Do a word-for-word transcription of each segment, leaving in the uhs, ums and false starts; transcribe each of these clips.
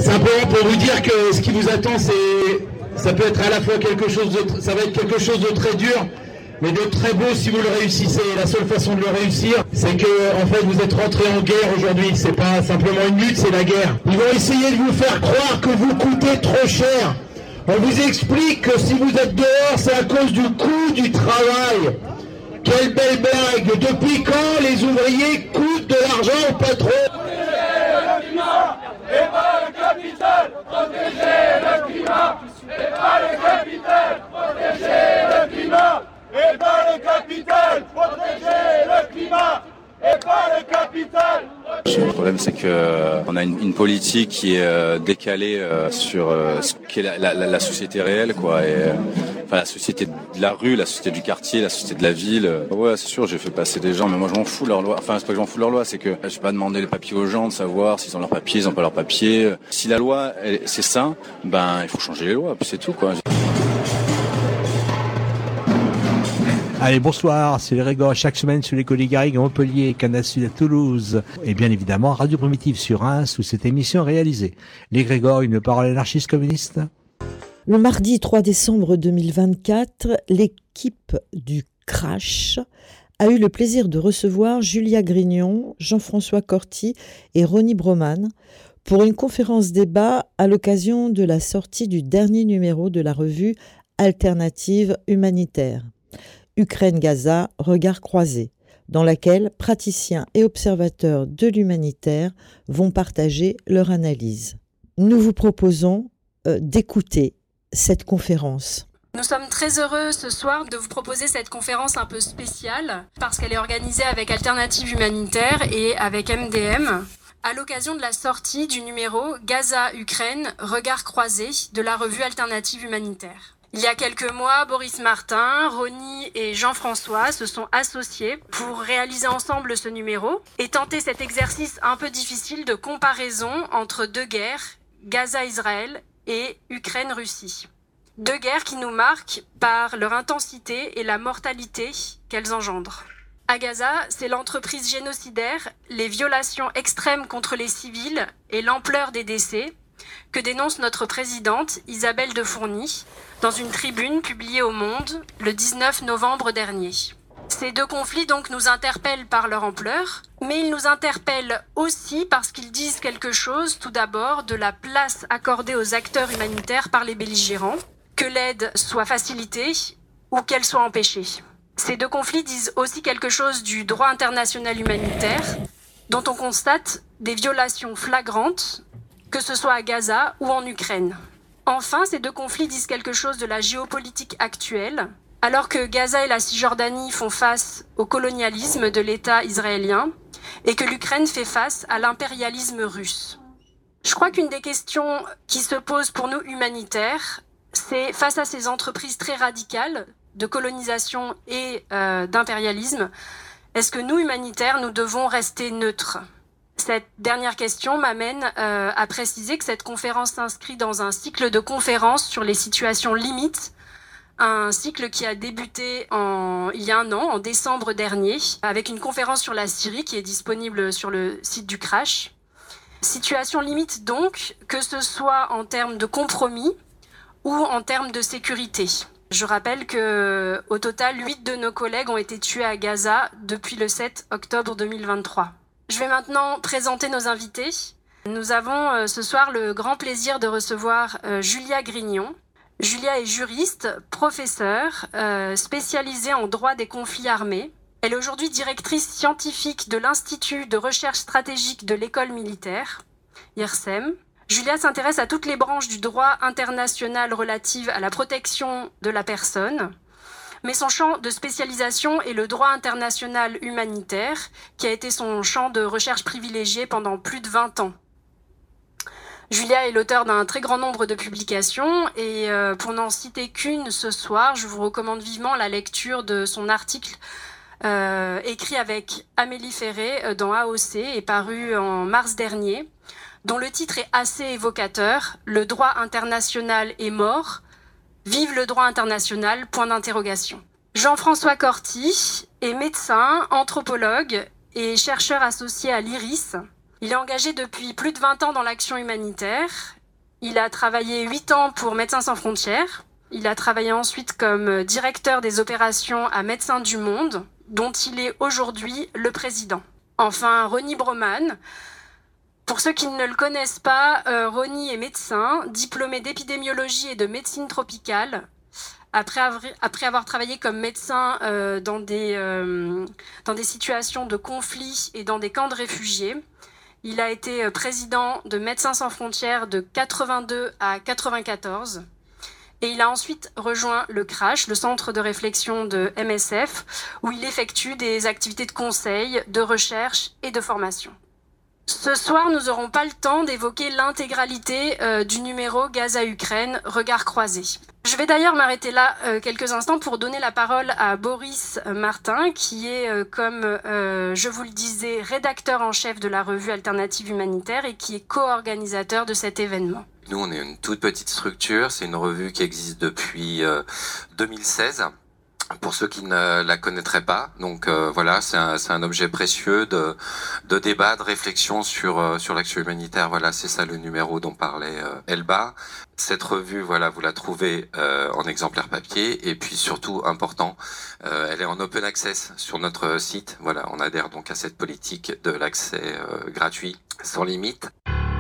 simplement pour vous dire que ce qui vous attend, c'est, ça peut être à la fois quelque chose de, ça va être quelque chose de très dur, mais de très beau si vous le réussissez. La seule façon de le réussir, c'est que, en fait, vous êtes rentré en guerre aujourd'hui. C'est pas simplement une lutte, c'est la guerre. Ils vont essayer de vous faire croire que vous coûtez trop cher. On vous explique que si vous êtes dehors, c'est à cause du coût du travail. Quelle belle blague! Depuis quand les ouvriers coûtent de l'argent au patron? Et pas le capital, protéger le climat. Et pas le capital, protéger le climat. Et pas le capital, protéger le climat. Et pas le capital. Le problème, c'est que on a une, une politique qui est euh, décalée euh, sur euh, ce qu'est la, la, la société réelle, quoi. Et euh, enfin, la société de la rue, la société du quartier, la société de la ville. Ouais, c'est sûr, j'ai fait passer des gens, mais moi je m'en fous de leur loi. Enfin, c'est pas que je m'en fous de leur loi, c'est que je vais pas demander les papiers aux gens de savoir s'ils ont leurs papiers, ils ont pas leurs papiers. Si la loi, elle, c'est ça, ben il faut changer les lois, puis c'est tout, quoi. Allez, bonsoir, c'est le Grégor, chaque semaine sur les Collègues Garrigues à Montpellier, Canal Sud à Toulouse, et bien évidemment Radio Primitive sur Reims, où cette émission est réalisée. Les Grégor, une parole anarchiste communiste. Le mardi trois décembre deux mille vingt-quatre, l'équipe du Crash a eu le plaisir de recevoir Julia Grignon, Jean-François Corti et Ronnie Broman pour une conférence débat à l'occasion de la sortie du dernier numéro de la revue Alternative Humanitaire. Ukraine-Gaza, regard croisé, dans laquelle praticiens et observateurs de l'humanitaire vont partager leur analyse. Nous vous proposons euh, d'écouter cette conférence. Nous sommes très heureux ce soir de vous proposer cette conférence un peu spéciale parce qu'elle est organisée avec Alternative Humanitaire et avec M D M à l'occasion de la sortie du numéro Gaza-Ukraine, regard croisé de la revue Alternative Humanitaire. Il y a quelques mois, Boris Martin, Ronnie et Jean-François se sont associés pour réaliser ensemble ce numéro et tenter cet exercice un peu difficile de comparaison entre deux guerres, Gaza-Israël et Ukraine-Russie. Deux guerres qui nous marquent par leur intensité et la mortalité qu'elles engendrent. À Gaza, c'est l'entreprise génocidaire, les violations extrêmes contre les civils et l'ampleur des décès que dénonce notre présidente Isabelle de Fourny dans une tribune publiée au Monde le dix-neuf novembre dernier. Ces deux conflits donc nous interpellent par leur ampleur, mais ils nous interpellent aussi parce qu'ils disent quelque chose tout d'abord de la place accordée aux acteurs humanitaires par les belligérants, que l'aide soit facilitée ou qu'elle soit empêchée. Ces deux conflits disent aussi quelque chose du droit international humanitaire, dont on constate des violations flagrantes, que ce soit à Gaza ou en Ukraine. Enfin, ces deux conflits disent quelque chose de la géopolitique actuelle, alors que Gaza et la Cisjordanie font face au colonialisme de l'État israélien et que l'Ukraine fait face à l'impérialisme russe. Je crois qu'une des questions qui se pose pour nous humanitaires, c'est face à ces entreprises très radicales de colonisation et euh, d'impérialisme, est-ce que nous, humanitaires, nous devons rester neutres ? Cette dernière question m'amène euh, à préciser que cette conférence s'inscrit dans un cycle de conférences sur les situations limites, un cycle qui a débuté en, il y a un an, en décembre dernier, avec une conférence sur la Syrie qui est disponible sur le site du Crash. Situation limite donc, que ce soit en termes de compromis ou en termes de sécurité. Je rappelle que, au total, huit de nos collègues ont été tués à Gaza depuis le sept octobre deux mille vingt-trois. Je vais maintenant présenter nos invités. Nous avons euh, ce soir le grand plaisir de recevoir euh, Julia Grignon. Julia est juriste, professeure, euh, spécialisée en droit des conflits armés. Elle est aujourd'hui directrice scientifique de l'Institut de recherche stratégique de l'école militaire, I R S E M. Julia s'intéresse à toutes les branches du droit international relatives à la protection de la personne. Mais son champ de spécialisation est le droit international humanitaire, qui a été son champ de recherche privilégié pendant plus de vingt ans. Julia est l'auteur d'un très grand nombre de publications et euh, pour n'en citer qu'une ce soir, je vous recommande vivement la lecture de son article euh, écrit avec Amélie Ferré dans A O C et paru en mars dernier, dont le titre est assez évocateur, « Le droit international est mort ». Vive le droit international, point d'interrogation. Jean-François Corti est médecin, anthropologue et chercheur associé à l'I R I S. Il est engagé depuis plus de vingt ans dans l'action humanitaire Il a travaillé huit ans pour Médecins sans frontières. Il a travaillé ensuite comme directeur des opérations à Médecins du Monde, dont il est aujourd'hui le président. Enfin, Ronny Broman. Pour ceux qui ne le connaissent pas, euh, Ronny est médecin, diplômé d'épidémiologie et de médecine tropicale. Après avoir, après avoir travaillé comme médecin euh, dans, des, euh, dans des situations de conflit et dans des camps de réfugiés, il a été président de Médecins sans frontières de quatre-vingt-deux à quatre-vingt-quatorze. Et il a ensuite rejoint le CRASH, le centre de réflexion de M S F, où il effectue des activités de conseil, de recherche et de formation. Ce soir, nous n'aurons pas le temps d'évoquer l'intégralité euh, du numéro Gaza-Ukraine, regard croisé. Je vais d'ailleurs m'arrêter là euh, quelques instants pour donner la parole à Boris Martin, qui est, euh, comme euh, je vous le disais, rédacteur en chef de la revue Alternative Humanitaire et qui est co-organisateur de cet événement. Nous, on est une toute petite structure, c'est une revue qui existe depuis euh, deux mille seize. Pour ceux qui ne la connaîtraient pas, donc euh, voilà, c'est un, c'est un objet précieux de, de débat, de réflexion sur euh, sur l'action humanitaire. Voilà, c'est ça le numéro dont parlait euh, Elba. Cette revue, voilà, vous la trouvez euh, en exemplaire papier et puis surtout important, euh, elle est en open access sur notre site. Voilà, on adhère donc à cette politique de l'accès euh, gratuit, sans limite.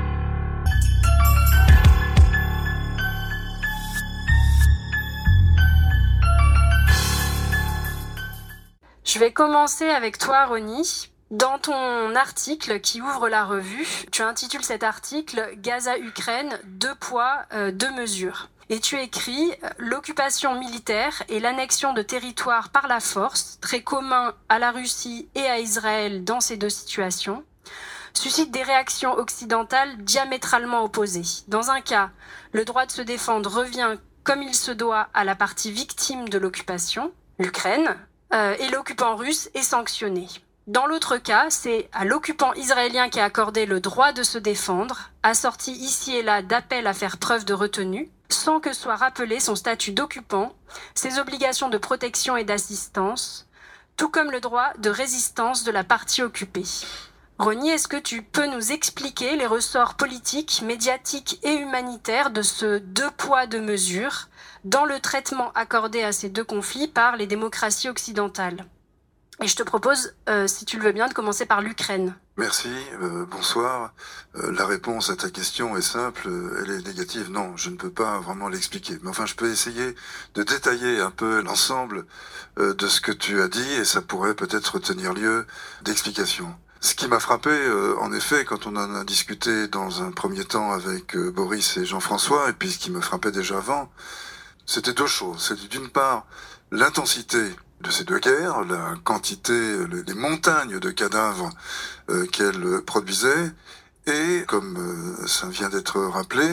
Je vais commencer avec toi, Ronny. Dans ton article qui ouvre la revue, tu intitules cet article « Gaza-Ukraine, deux poids, euh, deux mesures ». Et tu écris « L'occupation militaire et l'annexion de territoires par la force, très commun à la Russie et à Israël dans ces deux situations, suscitent des réactions occidentales diamétralement opposées. Dans un cas, le droit de se défendre revient comme il se doit à la partie victime de l'occupation, l'Ukraine, Euh, et l'occupant russe est sanctionné. Dans l'autre cas, c'est à l'occupant israélien qui a accordé le droit de se défendre, assorti ici et là d'appels à faire preuve de retenue, sans que soit rappelé son statut d'occupant, ses obligations de protection et d'assistance, tout comme le droit de résistance de la partie occupée. Ronny, est-ce que tu peux nous expliquer les ressorts politiques, médiatiques et humanitaires de ce deux poids, deux mesures dans le traitement accordé à ces deux conflits par les démocraties occidentales? Et je te propose, euh, si tu le veux bien, de commencer par l'Ukraine. Merci, euh, bonsoir. Euh, la réponse à ta question est simple, euh, elle est négative. Non, je ne peux pas vraiment l'expliquer. Mais enfin, je peux essayer de détailler un peu l'ensemble euh, de ce que tu as dit et ça pourrait peut-être tenir lieu d'explication. Ce qui m'a frappé, euh, en effet, quand on en a discuté dans un premier temps avec euh, Boris et Jean-François, et puis ce qui me frappait déjà avant, c'était deux choses. C'était d'une part l'intensité de ces deux guerres, la quantité, les montagnes de cadavres euh, qu'elles produisaient, et, comme euh, ça vient d'être rappelé,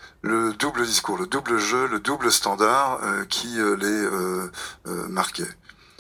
le double discours, le double jeu, le double standard euh, qui euh, les euh, euh, marquait.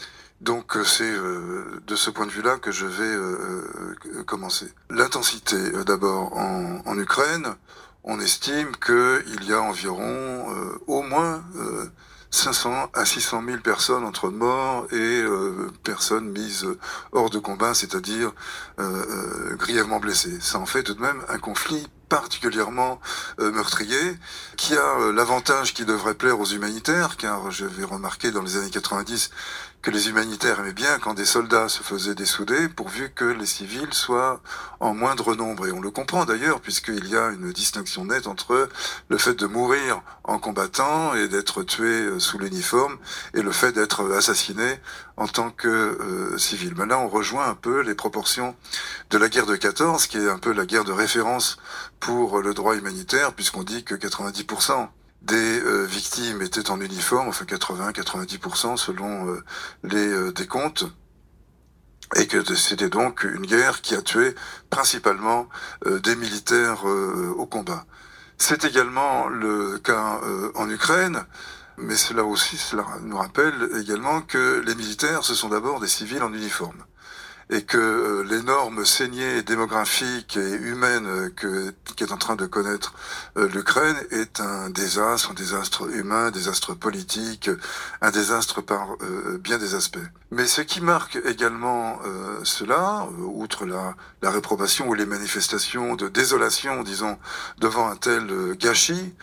Donc c'est euh, de ce point de vue-là que je vais euh, euh, commencer. L'intensité, euh, d'abord en, en Ukraine, on estime qu'il y a environ euh, au moins euh, cinq cents à six cent mille personnes entre morts et euh, personnes mises hors de combat, c'est-à-dire euh, euh, grièvement blessées. Ça en fait tout de même un conflit particulièrement euh, meurtrier, qui a euh, l'avantage qui devrait plaire aux humanitaires, car j'avais remarqué dans les années quatre-vingt-dix que les humanitaires aimaient bien quand des soldats se faisaient dessouder, pourvu que les civils soient en moindre nombre. Et on le comprend d'ailleurs, puisqu'il y a une distinction nette entre le fait de mourir en combattant et d'être tué sous l'uniforme, et le fait d'être assassiné en tant que euh, civil. Mais là, on rejoint un peu les proportions de la guerre de quatorze, qui est un peu la guerre de référence pour le droit humanitaire, puisqu'on dit que quatre-vingt-dix pour cent des euh, victimes étaient en uniforme, enfin quatre-vingts à quatre-vingt-dix pour cent selon euh, les euh, décomptes, et que c'était donc une guerre qui a tué principalement euh, des militaires euh, au combat. C'est également le cas euh, en Ukraine, mais cela aussi, cela nous rappelle également que les militaires, ce sont d'abord des civils en uniforme. et que euh, l'énorme saignée démographique et humaine euh, que qu'est en train de connaître euh, l'Ukraine est un désastre, un désastre humain, un désastre politique, un désastre par euh, bien des aspects. Mais ce qui marque également euh, cela, euh, outre la, la réprobation ou les manifestations de désolation, disons, devant un tel euh, gâchis,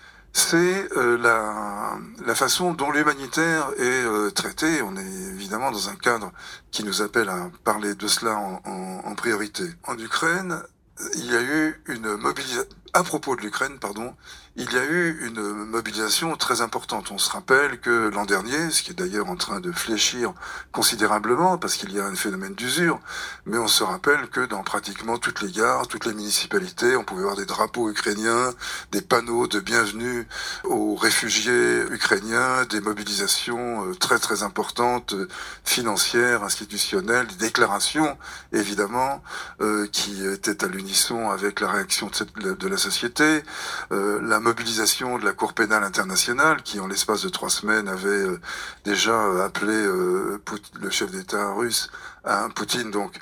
c'est euh, la, la façon dont l'humanitaire est euh, traité. On est évidemment dans un cadre qui nous appelle à parler de cela en, en, en priorité. En Ukraine, il y a eu une mobilisation, à propos de l'Ukraine, pardon, il y a eu une mobilisation très importante. On se rappelle que l'an dernier, ce qui est d'ailleurs en train de fléchir considérablement, parce qu'il y a un phénomène d'usure, mais on se rappelle que dans pratiquement toutes les gares, toutes les municipalités, on pouvait voir des drapeaux ukrainiens, des panneaux de bienvenue aux réfugiés ukrainiens, des mobilisations très très importantes, financières, institutionnelles, des déclarations, évidemment, euh, qui étaient à l'unisson avec la réaction de, cette, de la société, euh, la mobilisation de la Cour pénale internationale qui, en l'espace de trois semaines, avait euh, déjà euh, appelé euh, Poutine, le chef d'État russe, à Poutine donc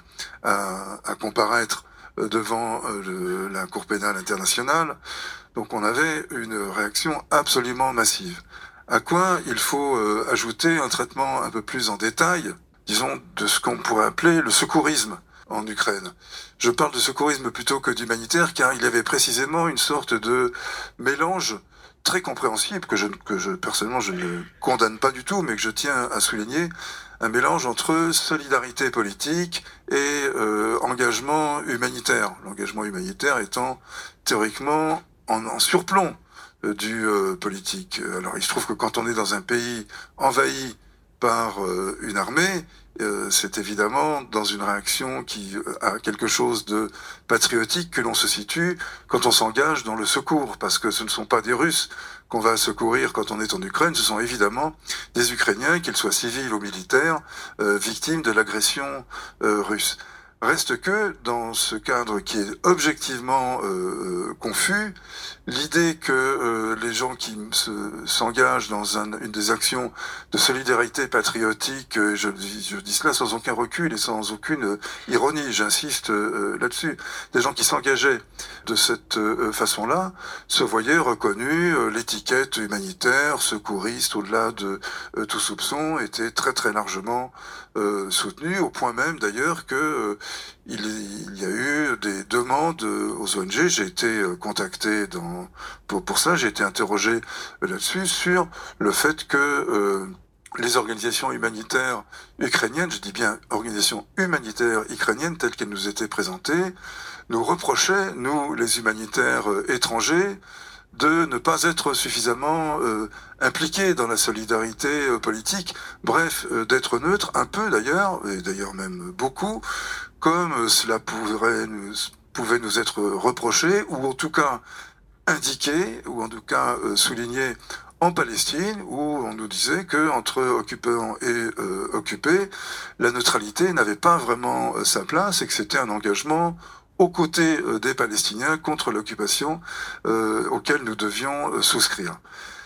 à, à comparaître euh, devant euh, le, la Cour pénale internationale. Donc on avait une réaction absolument massive. À quoi il faut euh, ajouter un traitement un peu plus en détail, disons, de ce qu'on pourrait appeler le secourisme en Ukraine. Je parle de secourisme plutôt que d'humanitaire, car il y avait précisément une sorte de mélange très compréhensible, que je, que je personnellement je ne condamne pas du tout, mais que je tiens à souligner, un mélange entre solidarité politique et euh, engagement humanitaire. L'engagement humanitaire étant théoriquement en, en surplomb euh, du euh, politique. Alors il se trouve que quand on est dans un pays envahi par euh, une armée, Euh, c'est évidemment dans une réaction qui a quelque chose de patriotique que l'on se situe quand on s'engage dans le secours, parce que ce ne sont pas des Russes qu'on va secourir quand on est en Ukraine, ce sont évidemment des Ukrainiens, qu'ils soient civils ou militaires, euh, victimes de l'agression euh, russe. Reste que, dans ce cadre qui est objectivement euh, confus, l'idée que euh, les gens qui se, s'engagent dans un, une des actions de solidarité patriotique, euh, je, je dis cela sans aucun recul et sans aucune euh, ironie, j'insiste euh, là-dessus, des gens qui s'engageaient de cette euh, façon-là se voyaient reconnus, euh, l'étiquette humanitaire, secouriste, au-delà de euh, tout soupçon, était très très largement euh, soutenue, au point même d'ailleurs que euh, Il, il y a eu des demandes aux O N G. J'ai été contacté dans, pour, pour ça, j'ai été interrogé là-dessus, sur le fait que euh, les organisations humanitaires ukrainiennes, je dis bien organisations humanitaires ukrainiennes telles qu'elles nous étaient présentées, nous reprochaient, nous les humanitaires étrangers, de ne pas être suffisamment euh, impliqués dans la solidarité euh, politique, bref, euh, d'être neutre, un peu d'ailleurs, et d'ailleurs même beaucoup, comme euh, cela pourrait nous, pouvait nous être reproché, ou en tout cas indiqué, ou en tout cas euh, souligné en Palestine, où on nous disait que entre occupants et euh, occupés, la neutralité n'avait pas vraiment euh, sa place, et que c'était un engagement aux côtés euh, des Palestiniens contre l'occupation euh, auquel nous devions euh, souscrire.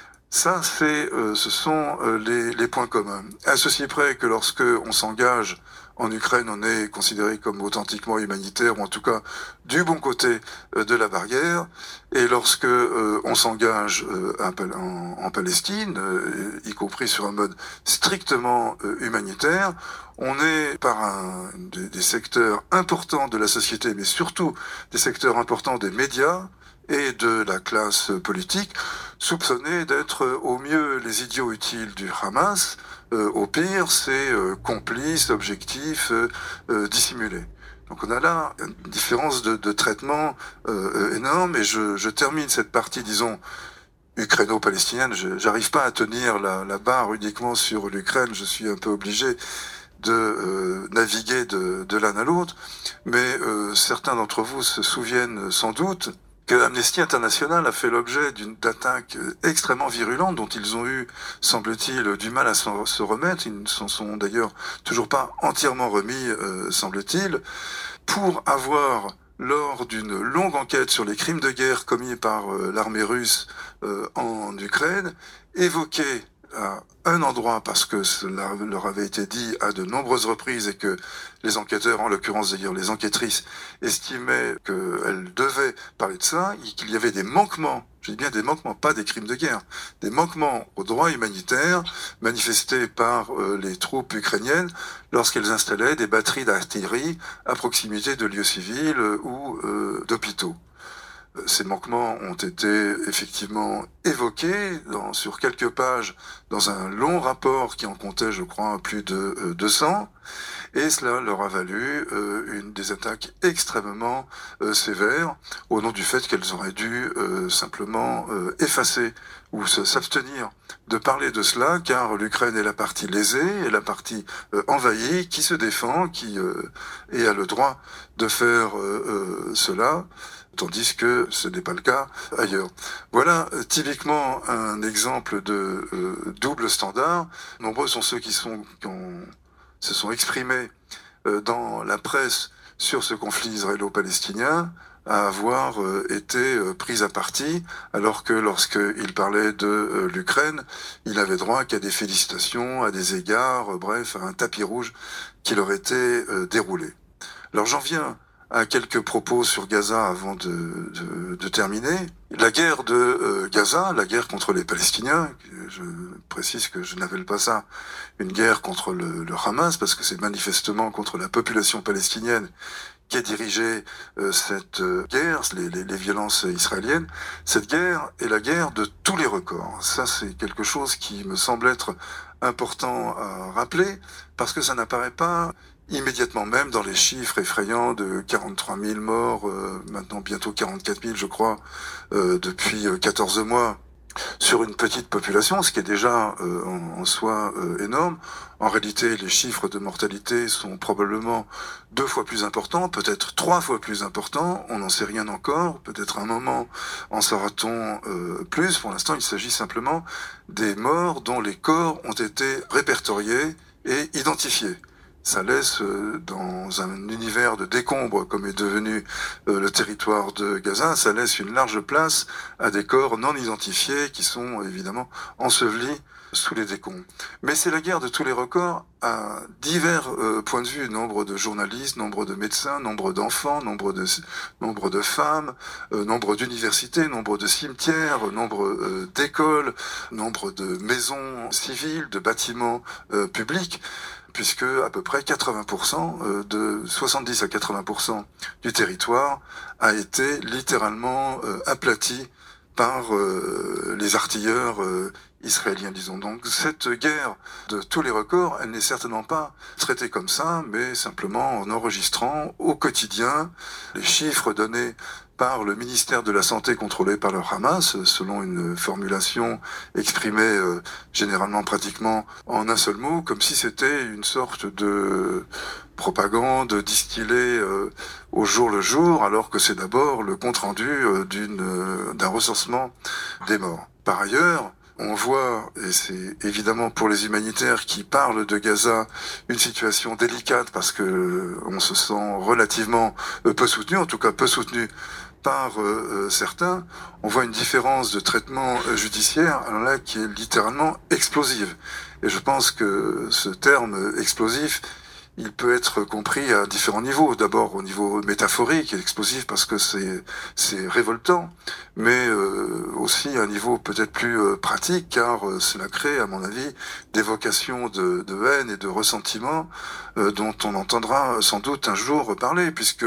Ça, c'est, euh, ce sont euh, les, les points communs. À ceci près que lorsque on s'engage en Ukraine, on est considéré comme authentiquement humanitaire, ou en tout cas du bon côté euh, de la barrière. Et lorsque euh, on s'engage euh, en, en Palestine, euh, y compris sur un mode strictement euh, humanitaire, on est par un, des, des secteurs importants de la société, mais surtout des secteurs importants des médias et de la classe politique, soupçonnés d'être au mieux les idiots utiles du Hamas, euh, au pire, c'est euh, complices, objectifs, euh, euh, dissimulés. Donc on a là une différence de, de traitement euh, énorme, et je, je termine cette partie, disons, ukraino-palestinienne. Je j'arrive pas à tenir la, la barre uniquement sur l'Ukraine, je suis un peu obligé de euh, naviguer de, de l'un à l'autre, mais euh, certains d'entre vous se souviennent sans doute que Amnesty International a fait l'objet d'une attaque extrêmement virulente dont ils ont eu, semble-t-il, du mal à se remettre. Ils ne s'en sont d'ailleurs toujours pas entièrement remis, euh, semble-t-il, pour avoir, lors d'une longue enquête sur les crimes de guerre commis par euh, l'armée russe euh, en Ukraine, évoqué à un endroit parce que cela leur avait été dit à de nombreuses reprises et que les enquêteurs, en l'occurrence d'ailleurs les enquêtrices, estimaient qu'elles devaient parler de ça, et qu'il y avait des manquements, je dis bien des manquements, pas des crimes de guerre, des manquements au droit humanitaire manifestés par euh, les troupes ukrainiennes lorsqu'elles installaient des batteries d'artillerie à proximité de lieux civils euh, ou euh, d'hôpitaux. Ces manquements ont été effectivement évoqués dans, sur quelques pages dans un long rapport qui en comptait, je crois, plus de euh, deux cents, et cela leur a valu euh, une des attaques extrêmement euh, sévères au nom du fait qu'elles auraient dû euh, simplement euh, effacer ou se, s'abstenir de parler de cela, car l'Ukraine est la partie lésée, est la partie euh, envahie, qui se défend, qui euh, et a le droit de faire euh, euh, cela, tandis que ce n'est pas le cas ailleurs. Voilà euh, typiquement un exemple de euh, double standard. Nombreux sont ceux qui, sont, qui ont, se sont exprimés euh, dans la presse sur ce conflit israélo-palestinien à avoir euh, été euh, pris à partie, alors que lorsqu'il parlait de euh, l'Ukraine, il avait droit qu'à des félicitations, à des égards, euh, bref, à un tapis rouge qui leur était euh, déroulé. Alors j'en viens à quelques propos sur Gaza avant de, de, de terminer. La guerre de euh, Gaza, la guerre contre les Palestiniens, je précise que je n'appelle pas ça une guerre contre le, le Hamas, parce que c'est manifestement contre la population palestinienne qui a dirigé euh, cette euh, guerre, les, les, les violences israéliennes. Cette guerre est la guerre de tous les records. Ça, c'est quelque chose qui me semble être important à rappeler, parce que ça n'apparaît pas immédiatement même dans les chiffres effrayants de quarante-trois mille morts, euh, maintenant bientôt quarante-quatre mille, je crois, euh, depuis quatorze mois, sur une petite population, ce qui est déjà euh, en, en soi euh, énorme. En réalité, les chiffres de mortalité sont probablement deux fois plus importants, peut-être trois fois plus importants, on n'en sait rien encore, peut-être un moment en saura-t-on euh, plus. Pour l'instant, il s'agit simplement des morts dont les corps ont été répertoriés et identifiés. Ça laisse euh, dans un univers de décombres comme est devenu euh, le territoire de Gaza, ça laisse une large place à des corps non identifiés qui sont évidemment ensevelis sous les décombres. Mais c'est la guerre de tous les records à divers euh, points de vue, nombre de journalistes, nombre de médecins, nombre d'enfants, nombre de nombre de femmes, euh, nombre d'universités, nombre de cimetières, nombre euh, d'écoles, nombre de maisons civiles, de bâtiments euh, publics, puisque à peu près quatre-vingts pour cent de soixante-dix à quatre-vingts pour cent du territoire a été littéralement euh, aplati par euh, les artilleurs euh, israéliens, disons. Donc cette guerre de tous les records, elle n'est certainement pas traitée comme ça, mais simplement en enregistrant au quotidien les chiffres donnés par le ministère de la Santé contrôlé par le Hamas, selon une formulation exprimée euh, généralement pratiquement en un seul mot, comme si c'était une sorte de propagande distillée euh, au jour le jour, alors que c'est d'abord le compte-rendu euh, d'une, euh, d'un recensement des morts. Par ailleurs, on voit, et c'est évidemment pour les humanitaires qui parlent de Gaza, une situation délicate parce que on se sent relativement peu soutenu, en tout cas peu soutenu par euh, certains. On voit une différence de traitement euh, judiciaire, alors là, qui est littéralement explosive. Et je pense que ce terme explosif, il peut être compris à différents niveaux. D'abord au niveau métaphorique, explosif parce que c'est c'est révoltant, mais euh, aussi à un niveau peut-être plus euh, pratique, car euh, cela crée, à mon avis, des vocations de, de haine et de ressentiment euh, dont on entendra sans doute un jour parler, puisque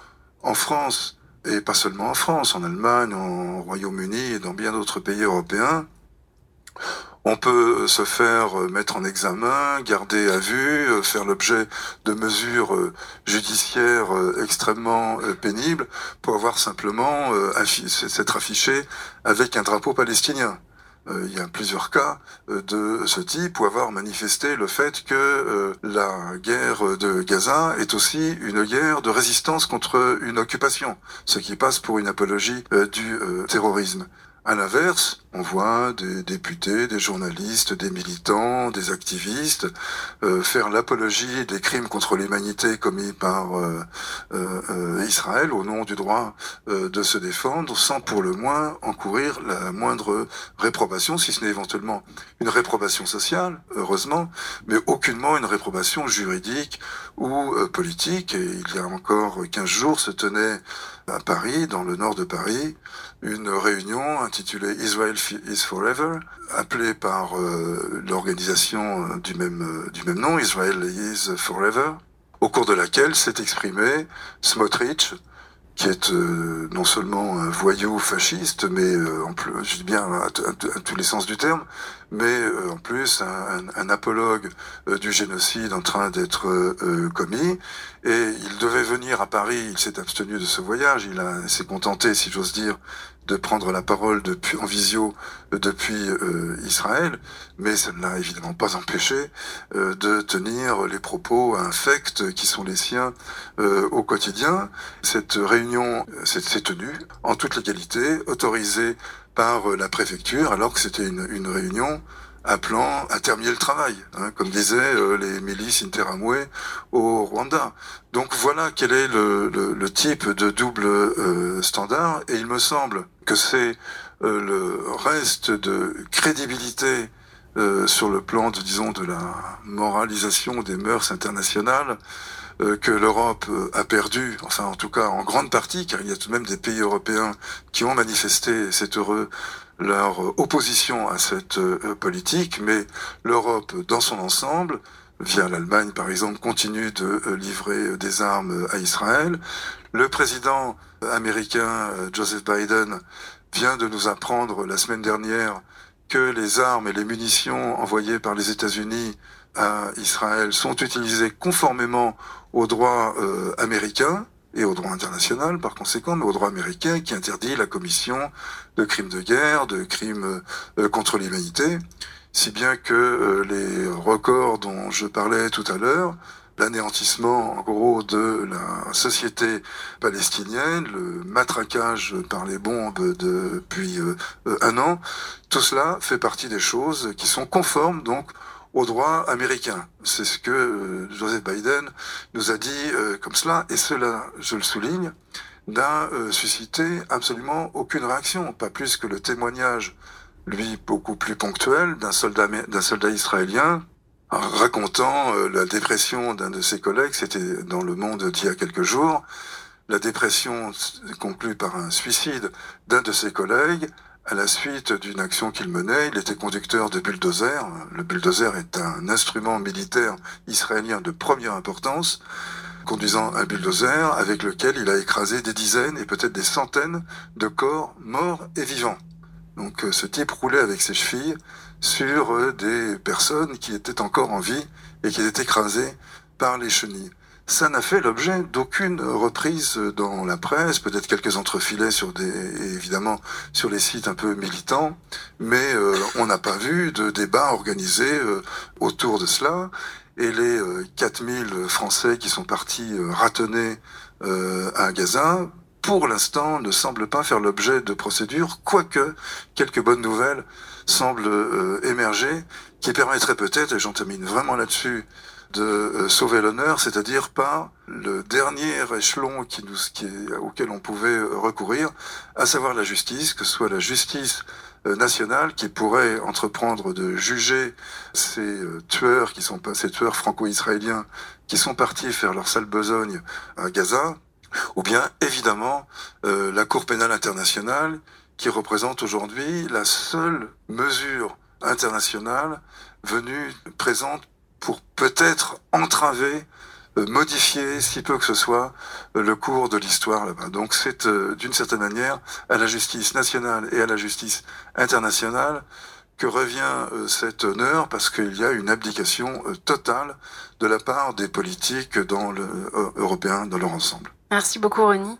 en France, et pas seulement en France, en Allemagne, en Royaume-Uni et dans bien d'autres pays européens, on peut se faire mettre en examen, garder à vue, faire l'objet de mesures judiciaires extrêmement pénibles pour avoir simplement s'être affiché avec un drapeau palestinien. Il y a plusieurs cas de ce type où avoir manifesté le fait que la guerre de Gaza est aussi une guerre de résistance contre une occupation, ce qui passe pour une apologie du terrorisme. À l'inverse, on voit des députés, des journalistes, des militants, des activistes euh, faire l'apologie des crimes contre l'humanité commis par euh, euh, Israël au nom du droit euh, de se défendre, sans pour le moins encourir la moindre réprobation, si ce n'est éventuellement une réprobation sociale, heureusement, mais aucunement une réprobation juridique ou euh, politique. Et il y a encore quinze jours se tenait à Paris, dans le nord de Paris, une réunion intitulée Israel is Forever, appelée par euh, l'organisation du même, euh, du même nom, Israel is Forever, au cours de laquelle s'est exprimé Smotrich, qui est euh, non seulement un voyou fasciste, mais euh, en plus, je dis bien à, à, à tous les sens du terme, mais euh, en plus un, un, un apologue euh, du génocide en train d'être euh, commis. Et il devait venir à Paris, il s'est abstenu de ce voyage, il a, s'est contenté, si j'ose dire, de prendre la parole depuis, en visio euh, depuis euh, Israël, mais ça ne l'a évidemment pas empêché euh, de tenir les propos infects qui sont les siens euh, au quotidien. Cette réunion s'est, s'est tenue en toute légalité, autorisée par la préfecture, alors que c'était une, une réunion appelant à terminer le travail, hein, comme disaient euh, les milices Interamwe au Rwanda. Donc voilà quel est le, le, le type de double euh, standard, et il me semble que c'est euh, le reste de crédibilité euh, sur le plan, de, disons, de la moralisation des mœurs internationales euh, que l'Europe a perdu, enfin en tout cas en grande partie, car il y a tout de même des pays européens qui ont manifesté, et c'est heureux, leur opposition à cette euh, politique, mais l'Europe dans son ensemble, via l'Allemagne par exemple, continue de euh, livrer des armes à Israël. Le président américain euh, Joseph Biden vient de nous apprendre la semaine dernière que les armes et les munitions envoyées par les États-Unis à Israël sont utilisées conformément au droit euh, américain et au droit international, par conséquent, mais au droit américain qui interdit la commission de crimes de guerre, de crimes euh, contre l'humanité, si bien que euh, les records dont je parlais tout à l'heure, l'anéantissement en gros de la société palestinienne, le matraquage par les bombes depuis euh, un an, tout cela fait partie des choses qui sont conformes donc au droit américain. C'est ce que euh, Joseph Biden nous a dit euh, comme cela, et cela, je le souligne, n'a euh, suscité absolument aucune réaction, pas plus que le témoignage, lui beaucoup plus ponctuel, d'un soldat, d'un soldat israélien racontant euh, la dépression d'un de ses collègues, c'était dans Le Monde d'il y a quelques jours, la dépression conclue par un suicide d'un de ses collègues, à la suite d'une action qu'il menait. Il était conducteur de bulldozer. Le bulldozer est un instrument militaire israélien de première importance, conduisant un bulldozer avec lequel il a écrasé des dizaines et peut-être des centaines de corps morts et vivants. Donc ce type roulait avec ses chevilles sur des personnes qui étaient encore en vie et qui étaient écrasées par les chenilles. Ça n'a fait l'objet d'aucune reprise dans la presse, peut-être quelques entrefilets sur des, évidemment, sur les sites un peu militants, mais euh, on n'a pas vu de débat organisé euh, autour de cela. Et les euh, quatre mille Français qui sont partis euh, ratonner euh, à Gaza, pour l'instant, ne semblent pas faire l'objet de procédures, quoique quelques bonnes nouvelles semblent euh, émerger, qui permettraient peut-être, et j'en termine vraiment là-dessus, de euh, sauver l'honneur, c'est-à-dire par le dernier échelon qui nous, qui est, auquel on pouvait recourir, à savoir la justice, que ce soit la justice euh, nationale qui pourrait entreprendre de juger ces euh, tueurs qui sont pas ces tueurs franco-israéliens qui sont partis faire leur sale besogne à Gaza, ou bien évidemment euh, la Cour pénale internationale qui représente aujourd'hui la seule mesure internationale venue présente pour peut-être entraver, euh, modifier, si peu que ce soit, euh, le cours de l'histoire là-bas. Donc c'est, euh, d'une certaine manière, à la justice nationale et à la justice internationale que revient euh, cet honneur, parce qu'il y a une abdication euh, totale de la part des politiques dans le, euh, européens dans leur ensemble. Merci beaucoup, Rony.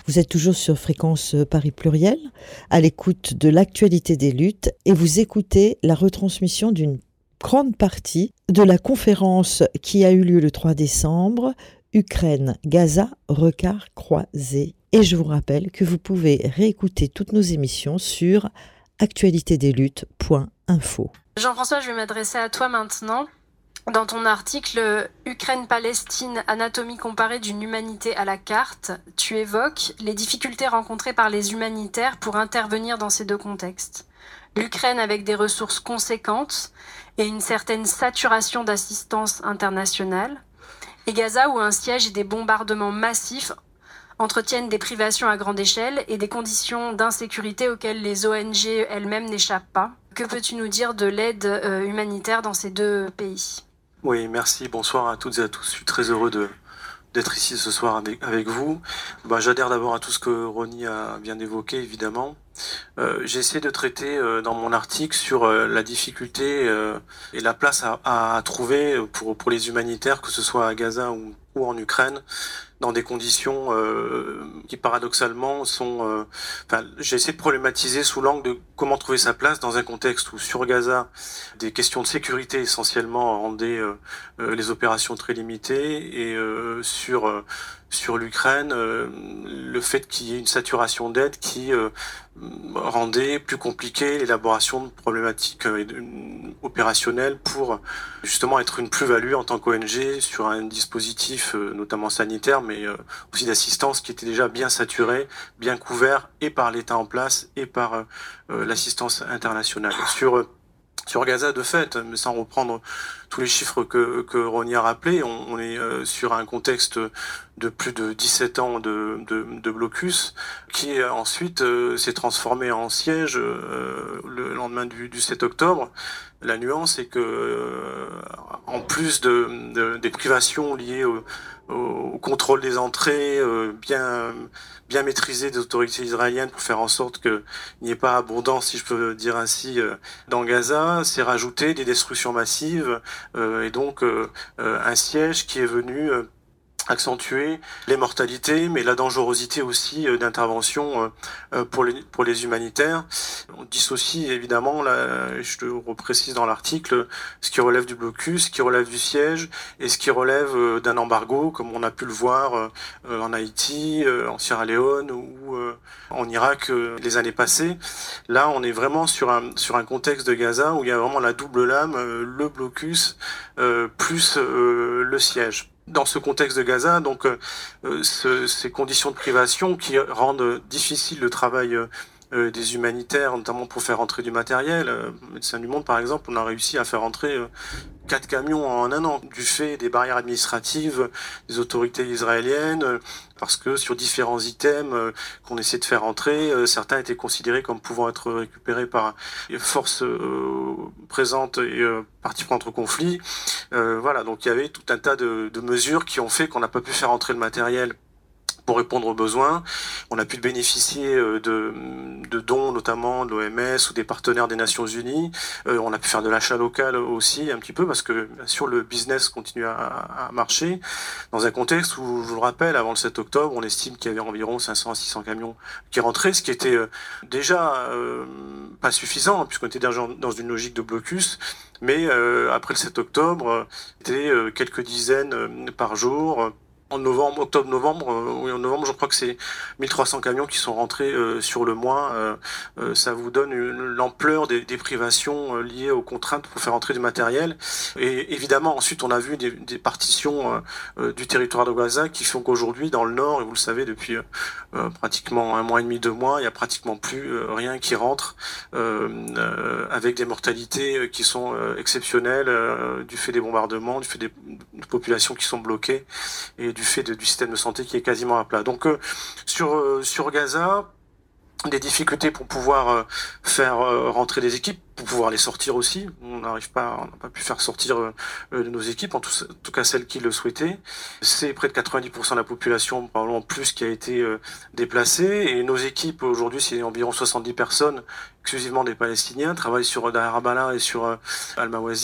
Vous êtes toujours sur Fréquence Paris Pluriel, à l'écoute de l'actualité des luttes, et vous écoutez la retransmission d'une grande partie de la conférence qui a eu lieu le trois décembre, Ukraine, Gaza, regard croisé. Et je vous rappelle que vous pouvez réécouter toutes nos émissions sur actualité des luttes point info. Jean-François, je vais m'adresser à toi maintenant. Dans ton article « Ukraine-Palestine, anatomie comparée d'une humanité à la carte », tu évoques les difficultés rencontrées par les humanitaires pour intervenir dans ces deux contextes. L'Ukraine avec des ressources conséquentes et une certaine saturation d'assistance internationale, et Gaza où un siège et des bombardements massifs entretiennent des privations à grande échelle et des conditions d'insécurité auxquelles les O N G elles-mêmes n'échappent pas. Que peux-tu nous dire de l'aide euh, humanitaire dans ces deux pays ? Oui, merci. Bonsoir à toutes et à tous. Je suis très heureux de, d'être ici ce soir avec, avec vous. Bah, j'adhère d'abord à tout ce que Ronnie a bien évoqué, évidemment. Euh, j'ai essayé de traiter euh, dans mon article sur euh, la difficulté euh, et la place à, à, à trouver pour, pour les humanitaires, que ce soit à Gaza ou, ou en Ukraine, dans des conditions euh, qui paradoxalement sont... Euh, enfin, j'ai essayé de problématiser sous l'angle de comment trouver sa place dans un contexte où sur Gaza, des questions de sécurité essentiellement rendaient euh, euh, les opérations très limitées, et euh, sur euh, sur l'Ukraine, euh, le fait qu'il y ait une saturation d'aide qui euh, rendait plus compliqué l'élaboration de problématiques euh, opérationnelles pour justement être une plus-value en tant qu'O N G sur un dispositif euh, notamment sanitaire, mais euh, aussi d'assistance qui était déjà bien saturé, bien couvert et par l'État en place et par euh, l'assistance internationale. Sur euh, Sur Gaza, de fait, mais sans reprendre tous les chiffres que, que Ronnie a rappelés, on, on est euh, sur un contexte de plus de dix-sept ans de, de, de blocus, qui euh, ensuite euh, s'est transformé en siège euh, le lendemain du, du sept octobre. La nuance, c'est que, euh, en plus de, de, des privations liées au, au contrôle des entrées, euh, bien bien maîtrisé des autorités israéliennes pour faire en sorte qu'il n'y ait pas abondance, si je peux dire ainsi, euh, dans Gaza, c'est rajouté des destructions massives euh, et donc euh, euh, un siège qui est venu euh, accentuer les mortalités, mais la dangerosité aussi euh, d'intervention euh, pour les pour les humanitaires. On dissocie évidemment, là, je le reprécise dans l'article, ce qui relève du blocus, ce qui relève du siège, et ce qui relève euh, d'un embargo, comme on a pu le voir euh, en Haïti, euh, en Sierra Leone ou euh, en Irak euh, les années passées. Là, on est vraiment sur un sur un contexte de Gaza où il y a vraiment la double lame, euh, le blocus euh, plus euh, le siège. Dans ce contexte de Gaza, donc euh, ce, ces conditions de privation qui rendent difficile le travail euh, des humanitaires, notamment pour faire entrer du matériel. Euh, Médecins du Monde, par exemple, on a réussi à faire entrer euh, quatre camions en un an, du fait des barrières administratives des autorités israéliennes, euh, parce que sur différents items euh, qu'on essaie de faire entrer, euh, certains étaient considérés comme pouvant être récupérés par les forces euh, présentes et euh, participant au conflit. Euh, voilà, donc il y avait tout un tas de, de mesures qui ont fait qu'on n'a pas pu faire entrer le matériel pour répondre aux besoins. On a pu bénéficier de, de dons, notamment de l'O M S ou des partenaires des Nations Unies. Euh, on a pu faire de l'achat local aussi, un petit peu, parce que, bien sûr, le business continue à, à marcher, dans un contexte où, je vous le rappelle, avant le sept octobre, on estime qu'il y avait environ cinq cents à six cents camions qui rentraient, ce qui était euh, déjà euh, pas suffisant, puisqu'on était déjà dans une logique de blocus. Mais euh, après le sept octobre, c'était euh, quelques dizaines euh, par jour. En novembre, octobre-novembre, euh, oui, en novembre, je crois que c'est mille trois cents camions qui sont rentrés euh, sur le mois. Euh, euh, ça vous donne une, l'ampleur des, des privations euh, liées aux contraintes pour faire entrer du matériel. Et évidemment, ensuite, on a vu des, des partitions euh, euh, du territoire de Gaza qui font qu'aujourd'hui, dans le nord, et vous le savez, depuis euh, pratiquement un mois et demi, deux mois, il y a pratiquement plus euh, rien qui rentre, euh, euh, avec des mortalités qui sont euh, exceptionnelles euh, du fait des bombardements, du fait des, des populations qui sont bloquées et du fait de, du système de santé qui est quasiment à plat. Donc euh, sur euh, sur Gaza, des difficultés pour pouvoir euh, faire euh, rentrer des équipes, pour pouvoir les sortir aussi. On n'arrive pas, on n'a pas pu faire sortir euh, de nos équipes, en tout, en tout cas celles qui le souhaitaient. C'est près de quatre-vingt-dix pour cent de la population, probablement plus, qui a été euh, déplacée. Et nos équipes aujourd'hui, c'est environ soixante-dix personnes, exclusivement des Palestiniens, travaillent sur Deir Balah et sur euh, Al-Mawazi.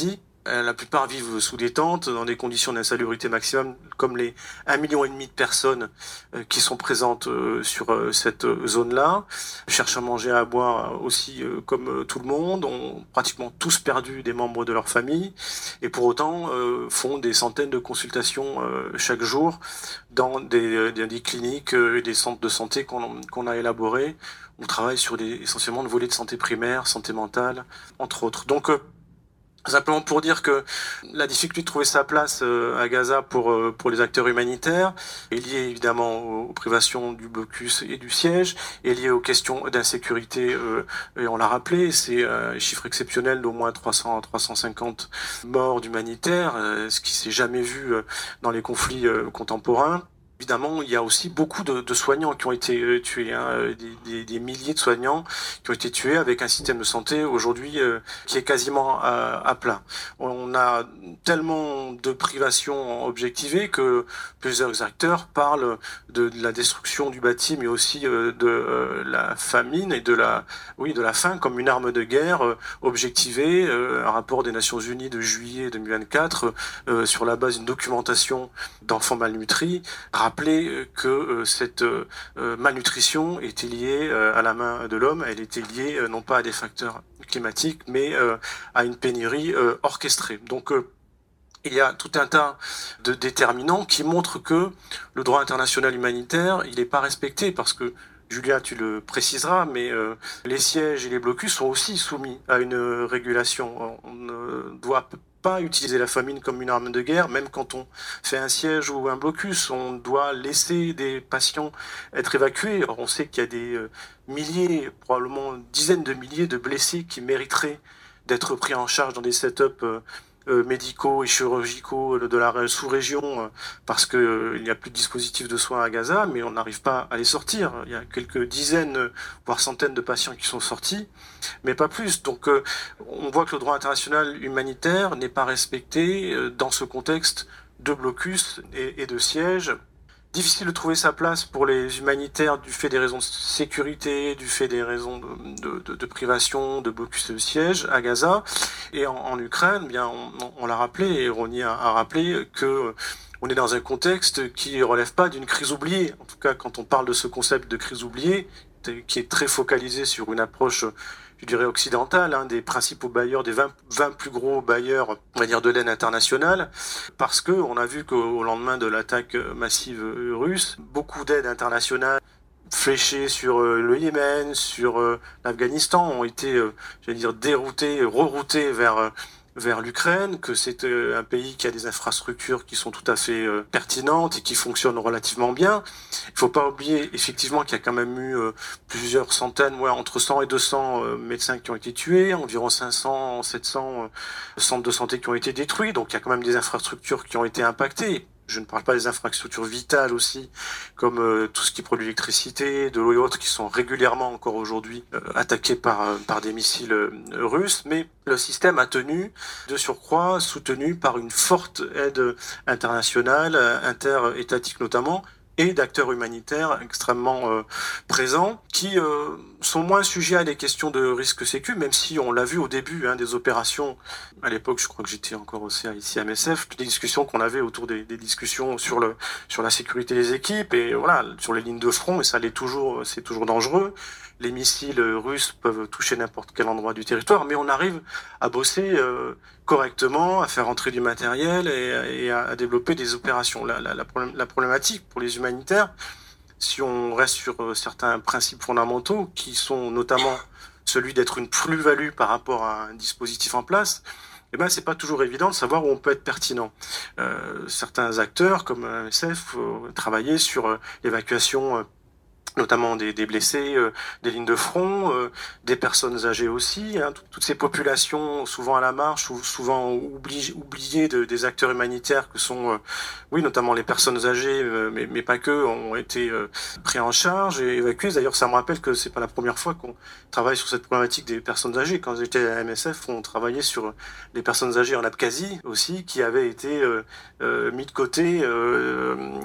La plupart vivent sous des tentes, dans des conditions d'insalubrité maximum, comme les un million et demi de personnes qui sont présentes sur cette zone-là. Cherchent à manger, à boire aussi comme tout le monde, ont pratiquement tous perdu des membres de leur famille, et pour autant font des centaines de consultations chaque jour dans des, des cliniques et des centres de santé qu'on, qu'on a élaborés. On travaille sur des, essentiellement le volet de santé primaire, santé mentale, entre autres. Donc, simplement pour dire que la difficulté de trouver sa place à Gaza pour pour les acteurs humanitaires est liée évidemment aux privations du blocus et du siège, est liée aux questions d'insécurité, euh, et on l'a rappelé, c'est un chiffre exceptionnel d'au moins trois cents à trois cent cinquante morts d'humanitaires, euh, ce qui s'est jamais vu dans les conflits euh, contemporains. Évidemment, il y a aussi beaucoup de, de soignants qui ont été euh, tués, hein, des, des, des milliers de soignants qui ont été tués avec un système de santé aujourd'hui euh, qui est quasiment à, à plat. On a tellement de privations objectivées que plusieurs acteurs parlent de, de la destruction du bâti, mais aussi euh, de euh, la famine et de la, oui, de la faim comme une arme de guerre euh, objectivée. Euh, un rapport des Nations Unies de juillet deux mille vingt-quatre euh, sur la base d'une documentation d'enfants malnutris rappeler que euh, cette euh, malnutrition était liée euh, à la main de l'homme, elle était liée euh, non pas à des facteurs climatiques, mais euh, à une pénurie euh, orchestrée. Donc euh, il y a tout un tas de déterminants qui montrent que le droit international humanitaire, il n'est pas respecté parce que Julia, tu le préciseras, mais euh, les sièges et les blocus sont aussi soumis à une régulation. On ne doit pas utiliser la famine comme une arme de guerre, même quand on fait un siège ou un blocus, on doit laisser des patients être évacués. Or, on sait qu'il y a des euh, milliers, probablement dizaines de milliers de blessés qui mériteraient d'être pris en charge dans des setups euh, Euh, médicaux et chirurgicaux de la sous-région euh, parce que euh, il n'y a plus de dispositifs de soins à Gaza, mais on n'arrive pas à les sortir. Il y a quelques dizaines, voire centaines de patients qui sont sortis, mais pas plus. Donc euh, on voit que le droit international humanitaire n'est pas respecté euh, dans ce contexte de blocus et, et de siège. Difficile de trouver sa place pour les humanitaires du fait des raisons de sécurité, du fait des raisons de, de, de privation, de blocus de siège à Gaza. Et en, en Ukraine, bien, on, on l'a rappelé, et Ronnie a, a rappelé que on est dans un contexte qui relève pas d'une crise oubliée. En tout cas, quand on parle de ce concept de crise oubliée, qui est très focalisé sur une approche, je dirais, occidentale, hein, des principaux bailleurs, des vingt, vingt plus gros bailleurs, on va dire, de l'aide internationale, parce que on a vu qu'au lendemain de l'attaque massive russe, beaucoup d'aides internationales fléchées sur le Yémen, sur l'Afghanistan, ont été, j'allais dire, déroutées, reroutées vers vers l'Ukraine, que c'est un pays qui a des infrastructures qui sont tout à fait euh, pertinentes et qui fonctionnent relativement bien. Il faut pas oublier effectivement qu'il y a quand même eu euh, plusieurs centaines, ouais, entre cent et deux cents euh, médecins qui ont été tués, environ cinq cents, sept cents euh, centres de santé qui ont été détruits, donc il y a quand même des infrastructures qui ont été impactées. Je ne parle pas des infrastructures vitales aussi, comme euh, tout ce qui produit l'électricité, de l'eau et autres, qui sont régulièrement encore aujourd'hui euh, attaqués par euh, par des missiles euh, russes. Mais le système a tenu, de surcroît, soutenu par une forte aide internationale, interétatique notamment, et d'acteurs humanitaires extrêmement euh, présents, qui euh, sont moins sujets à des questions de risque sécu, même si on l'a vu au début hein, des opérations. À l'époque, je crois que j'étais encore au C I C M S F, des discussions qu'on avait autour des, des discussions sur le sur la sécurité des équipes et voilà sur les lignes de front, et ça l'est toujours, c'est toujours dangereux. Les missiles russes peuvent toucher n'importe quel endroit du territoire, mais on arrive à bosser euh, correctement, à faire entrer du matériel et, et à, à développer des opérations. La, la, la, la problématique pour les humanitaires, si on reste sur euh, certains principes fondamentaux, qui sont notamment celui d'être une plus-value par rapport à un dispositif en place, eh ben, c'est pas toujours évident de savoir où on peut être pertinent. Euh, certains acteurs, comme M S F, euh, travaillaient sur euh, l'évacuation euh, notamment des, des blessés, euh, des lignes de front, euh, des personnes âgées aussi, hein, toutes ces populations souvent à la marge, ou souvent oubliées, oubliées de, des acteurs humanitaires que sont, euh, oui, notamment les personnes âgées, euh, mais, mais pas que, ont été euh, pris en charge et évacuées. D'ailleurs, ça me rappelle que c'est pas la première fois qu'on travaille sur cette problématique des personnes âgées. Quand j'étais à M S F, on travaillait sur les personnes âgées en Abkhazie aussi, qui avaient été euh, euh, mis de côté euh, du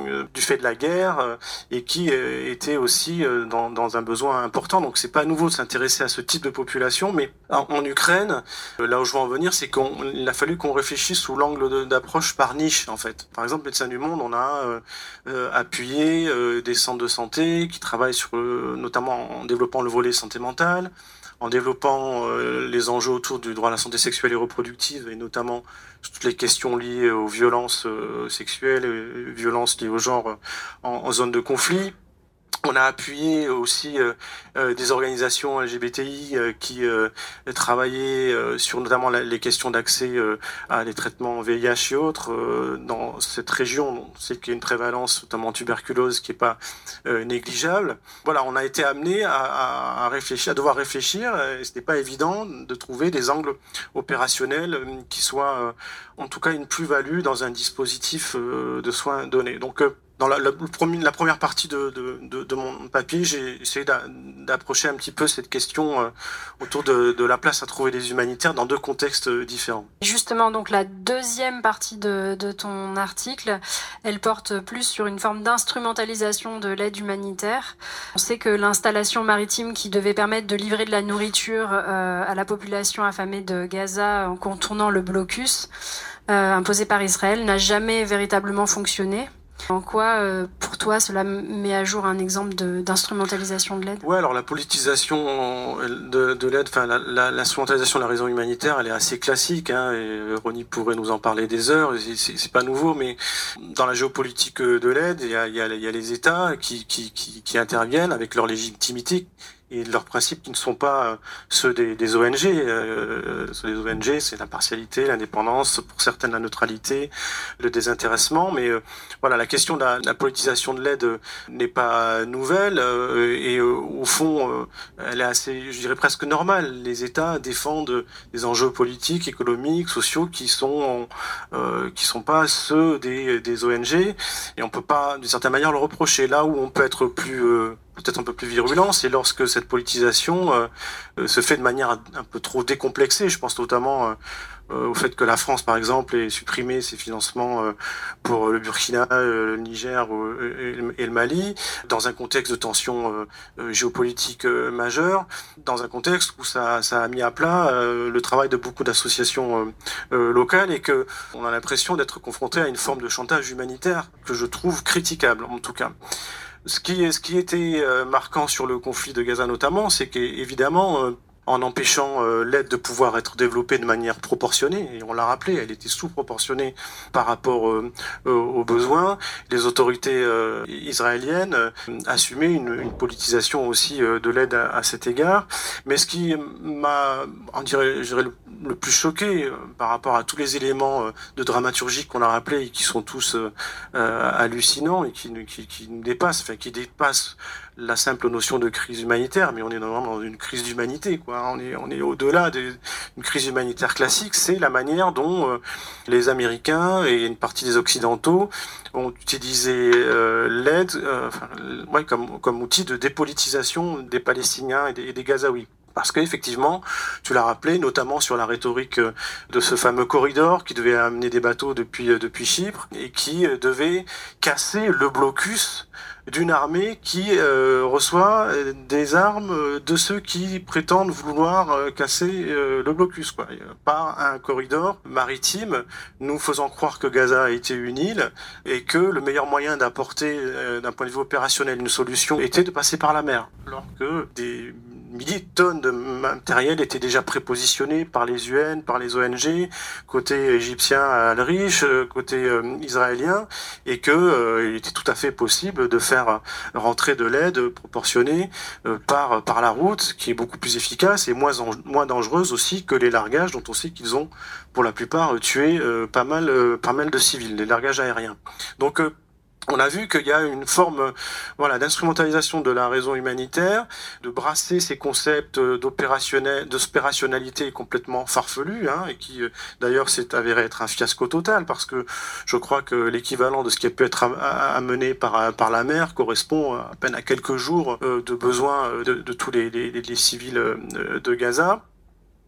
fait de la guerre euh, et qui euh, était aussi euh, dans, dans un besoin important. Donc c'est pas nouveau de s'intéresser à ce type de population, mais en, en Ukraine, euh, là où je veux en venir, c'est qu'il a fallu qu'on réfléchisse sous l'angle de, d'approche par niche en fait. Par exemple, Médecins du Monde, on a euh, euh, appuyé euh, des centres de santé qui travaillent sur, euh, notamment en développant le volet santé mentale, en développant euh, les enjeux autour du droit à la santé sexuelle et reproductive, et notamment toutes les questions liées aux violences euh, sexuelles, et violences liées au genre euh, en, en zone de conflit. On a appuyé aussi euh, euh, des organisations L G B T I euh, qui euh, travaillaient euh, sur notamment la, les questions d'accès euh, à des traitements V I H et autres. Euh, dans cette région, on sait qu'il y a une prévalence, notamment en tuberculose, qui est pas euh, négligeable. Voilà, on a été amené à, à, à réfléchir, à devoir réfléchir. Et c'était pas évident de trouver des angles opérationnels euh, qui soient, euh, en tout cas, une plus-value dans un dispositif euh, de soins donné. Donc euh, Dans la, la, la première partie de, de, de, de mon papier, j'ai essayé d'approcher un petit peu cette question euh, autour de, de la place à trouver des humanitaires dans deux contextes différents. Justement, donc la deuxième partie de, de ton article, elle porte plus sur une forme d'instrumentalisation de l'aide humanitaire. On sait que l'installation maritime qui devait permettre de livrer de la nourriture euh, à la population affamée de Gaza en contournant le blocus euh, imposé par Israël n'a jamais véritablement fonctionné. En quoi, euh, pour toi, cela met à jour un exemple de, d'instrumentalisation de l'aide ? Ouais, alors la politisation de, de l'aide, enfin la, la, l'instrumentalisation de la raison humanitaire, elle est assez classique. Hein, et Ronnie pourrait nous en parler des heures. C'est, c'est, c'est pas nouveau, mais dans la géopolitique de l'aide, il y a, il y a, il y a les États qui, qui, qui, qui interviennent avec leur légitimité et leurs principes qui ne sont pas ceux des, des O N G. Euh, ceux des O N G, c'est l'impartialité, l'indépendance, pour certaines la neutralité, le désintéressement. Mais euh, voilà, la question de la, de la politisation de l'aide n'est pas nouvelle euh, et euh, au fond, euh, elle est assez, je dirais presque normale. Les États défendent des enjeux politiques, économiques, sociaux qui sont euh, qui sont pas ceux des, des O N G et on peut pas, d'une certaine manière, le reprocher. Là où on peut être plus euh, peut-être un peu plus virulent, c'est lorsque cette politisation euh, se fait de manière un, un peu trop décomplexée. Je pense notamment euh, au fait que la France, par exemple, ait supprimé ses financements euh, pour le Burkina, euh, le Niger euh, et le Mali, dans un contexte de tension euh, géopolitique euh, majeure, dans un contexte où ça, ça a mis à plat euh, le travail de beaucoup d'associations euh, euh, locales et que on a l'impression d'être confronté à une forme de chantage humanitaire que je trouve critiquable, en tout cas. Ce qui, ce qui était marquant sur le conflit de Gaza notamment, c'est qu'évidemment, en empêchant l'aide de pouvoir être développée de manière proportionnée, et on l'a rappelé, elle était sous-proportionnée par rapport aux besoins, les autorités israéliennes assumaient une, une politisation aussi de l'aide à, à cet égard. Mais ce qui m'a, on dirait, je dirais, le, le plus choqué par rapport à tous les éléments de dramaturgie qu'on a rappelés et qui sont tous euh, hallucinants et qui, qui, qui nous dépassent, enfin qui dépassent la simple notion de crise humanitaire, mais on est vraiment dans une crise d'humanité, quoi. On est, on est au-delà d'une crise humanitaire classique. C'est la manière dont euh, les Américains et une partie des Occidentaux ont utilisé euh, l'aide, euh, enfin, ouais, comme, comme outil de dépolitisation des Palestiniens et des, et des Gazaouis. Parce qu'effectivement, tu l'as rappelé, notamment sur la rhétorique de ce fameux corridor qui devait amener des bateaux depuis, depuis Chypre et qui devait casser le blocus d'une armée qui euh, reçoit des armes de ceux qui prétendent vouloir euh, casser euh, le blocus, quoi, par un corridor maritime, nous faisant croire que Gaza a été une île et que le meilleur moyen d'apporter, euh, d'un point de vue opérationnel, une solution était de passer par la mer, alors que des milliers de tonnes de matériel étaient déjà prépositionnés par les U N, par les O N G, côté égyptien à Al-Rish, côté euh, israélien, et que euh, il était tout à fait possible de faire rentrer de l'aide proportionnée euh, par par la route, qui est beaucoup plus efficace et moins en, moins dangereuse aussi que les largages, dont on sait qu'ils ont pour la plupart tué euh, pas mal euh, pas mal de civils, les largages aériens. Donc euh, on a vu qu'il y a une forme, voilà, d'instrumentalisation de la raison humanitaire, de brasser ces concepts d'opérationnel, d'opérationnalité complètement farfelus, hein, et qui d'ailleurs s'est avéré être un fiasco total, parce que je crois que l'équivalent de ce qui a pu être amené par par la mer correspond à peine à quelques jours de besoins de, de tous les, les, les civils de Gaza.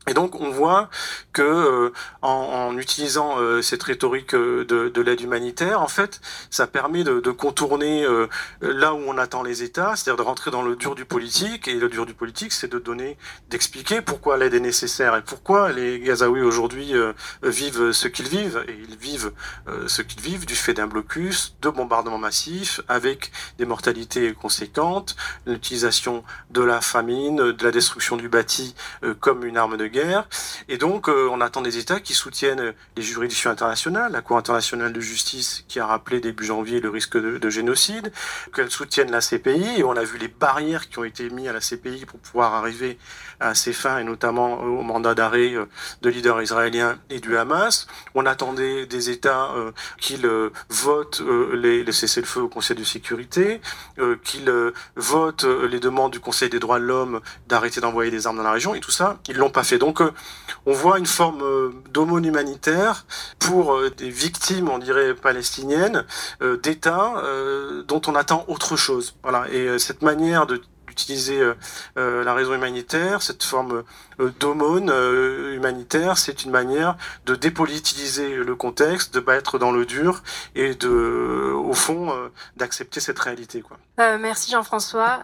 Et donc on voit que euh, en, en utilisant euh, cette rhétorique euh, de, de l'aide humanitaire, en fait, ça permet de, de contourner euh, là où on attend les États, c'est-à-dire de rentrer dans le dur du politique. Et le dur du politique, c'est de donner, d'expliquer pourquoi l'aide est nécessaire et pourquoi les Gazaouis aujourd'hui euh, vivent ce qu'ils vivent. Et ils vivent euh, ce qu'ils vivent du fait d'un blocus, de bombardements massifs, avec des mortalités conséquentes, l'utilisation de la famine, de la destruction du bâti euh, comme une arme de guerre. Et donc, euh, on attend des États qui soutiennent les juridictions internationales, la Cour internationale de justice qui a rappelé début janvier le risque de, de génocide, qu'elles soutiennent la C P I, et on a vu les barrières qui ont été mises à la C P I pour pouvoir arriver à ses fins, et notamment au mandat d'arrêt de leaders israéliens et du Hamas. On attendait des États euh, qu'ils euh, votent euh, les, les cessez-le-feu au Conseil de sécurité, euh, qu'ils euh, votent euh, les demandes du Conseil des droits de l'homme d'arrêter d'envoyer des armes dans la région, et tout ça, ils l'ont pas fait. Donc, euh, on voit une forme euh, d'aumône humanitaire pour euh, des victimes, on dirait, palestiniennes, euh, d'États euh, dont on attend autre chose. Voilà. Et euh, cette manière de d'utiliser euh, euh, la raison humanitaire, cette forme euh, d'aumône euh, humanitaire, c'est une manière de dépolitiser le contexte, de pas être dans le dur et de, euh, au fond, euh, d'accepter cette réalité, quoi. Euh, merci Jean-François.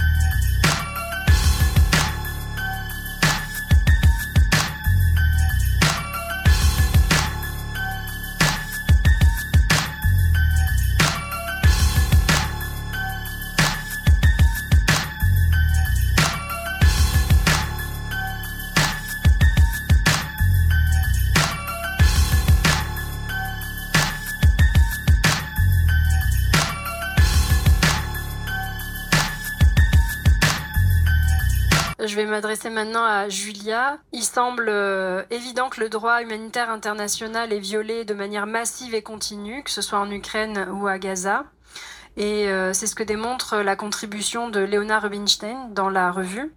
Je vais m'adresser maintenant à Julia. Il semble euh, évident que le droit humanitaire international est violé de manière massive et continue, que ce soit en Ukraine ou à Gaza. Et euh, c'est ce que démontre la contribution de Léonard Rubinstein dans la revue.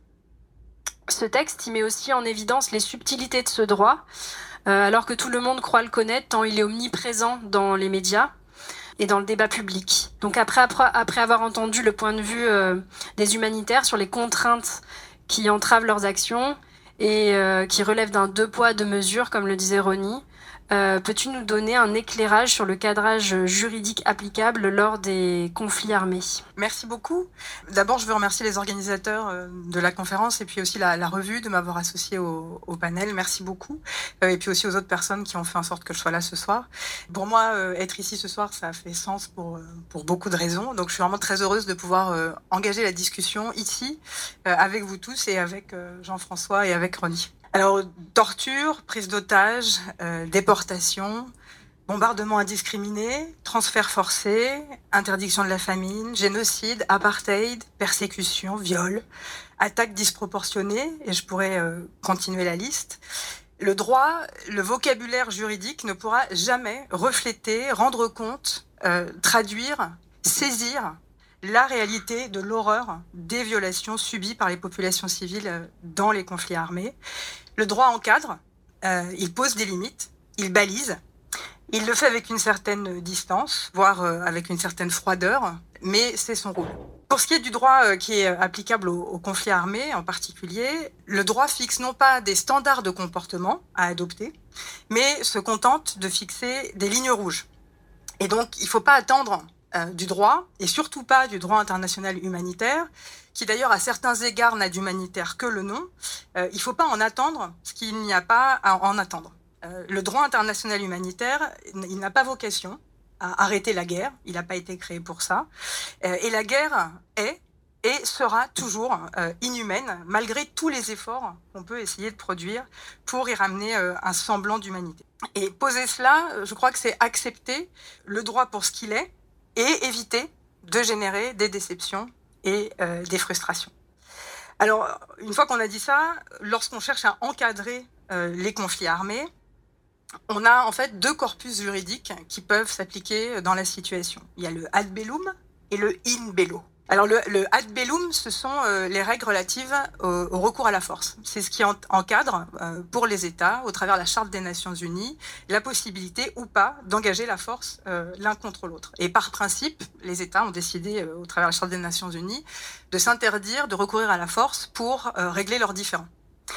Ce texte y met aussi en évidence les subtilités de ce droit, euh, alors que tout le monde croit le connaître, tant il est omniprésent dans les médias et dans le débat public. Donc après, après, après avoir entendu le point de vue euh, des humanitaires sur les contraintes qui entravent leurs actions et euh, qui relèvent d'un deux poids, deux mesures, comme le disait Ronnie. Euh, peux-tu nous donner un éclairage sur le cadrage juridique applicable lors des conflits armés ? Merci beaucoup. D'abord, je veux remercier les organisateurs de la conférence et puis aussi la, la revue de m'avoir associé au, au panel. Merci beaucoup. Euh, et puis aussi aux autres personnes qui ont fait en sorte que je sois là ce soir. Pour moi, euh, être ici ce soir, ça a fait sens pour, pour beaucoup de raisons. Donc, je suis vraiment très heureuse de pouvoir euh, engager la discussion ici euh, avec vous tous et avec euh, Jean-François et avec Ronnie. Alors, torture, prise d'otages, euh, déportation, bombardement indiscriminé, transfert forcé, interdiction de la famine, génocide, apartheid, persécution, viol, attaque disproportionnée, et je pourrais euh, continuer la liste. Le droit, le vocabulaire juridique ne pourra jamais refléter, rendre compte, euh, traduire, saisir la réalité de l'horreur des violations subies par les populations civiles dans les conflits armés. Le droit encadre, euh, il pose des limites, il balise, il le fait avec une certaine distance, voire euh, avec une certaine froideur, mais c'est son rôle. Pour ce qui est du droit euh, qui est applicable aux, aux conflits armés en particulier, le droit fixe non pas des standards de comportement à adopter, mais se contente de fixer des lignes rouges. Et donc, il ne faut pas attendre Euh, du droit, et surtout pas du droit international humanitaire, qui d'ailleurs à certains égards n'a d'humanitaire que le nom. Euh, il ne faut pas en attendre ce qu'il n'y a pas à en attendre. Euh, le droit international humanitaire, il n'a pas vocation à arrêter la guerre, il n'a pas été créé pour ça, euh, et la guerre est et sera toujours euh, inhumaine, malgré tous les efforts qu'on peut essayer de produire pour y ramener euh, un semblant d'humanité. Et poser cela, je crois que c'est accepter le droit pour ce qu'il est, et éviter de générer des déceptions et euh, des frustrations. Alors, une fois qu'on a dit ça, lorsqu'on cherche à encadrer euh, les conflits armés, on a en fait deux corpus juridiques qui peuvent s'appliquer dans la situation. Il y a le ad bellum et le in bello. Alors le, le ad bellum, ce sont euh, les règles relatives au, au recours à la force. C'est ce qui en, encadre euh, pour les États, au travers de la Charte des Nations Unies, la possibilité ou pas d'engager la force euh, l'un contre l'autre. Et par principe, les États ont décidé, euh, au travers de la Charte des Nations Unies, de s'interdire de recourir à la force pour euh, régler leurs différends.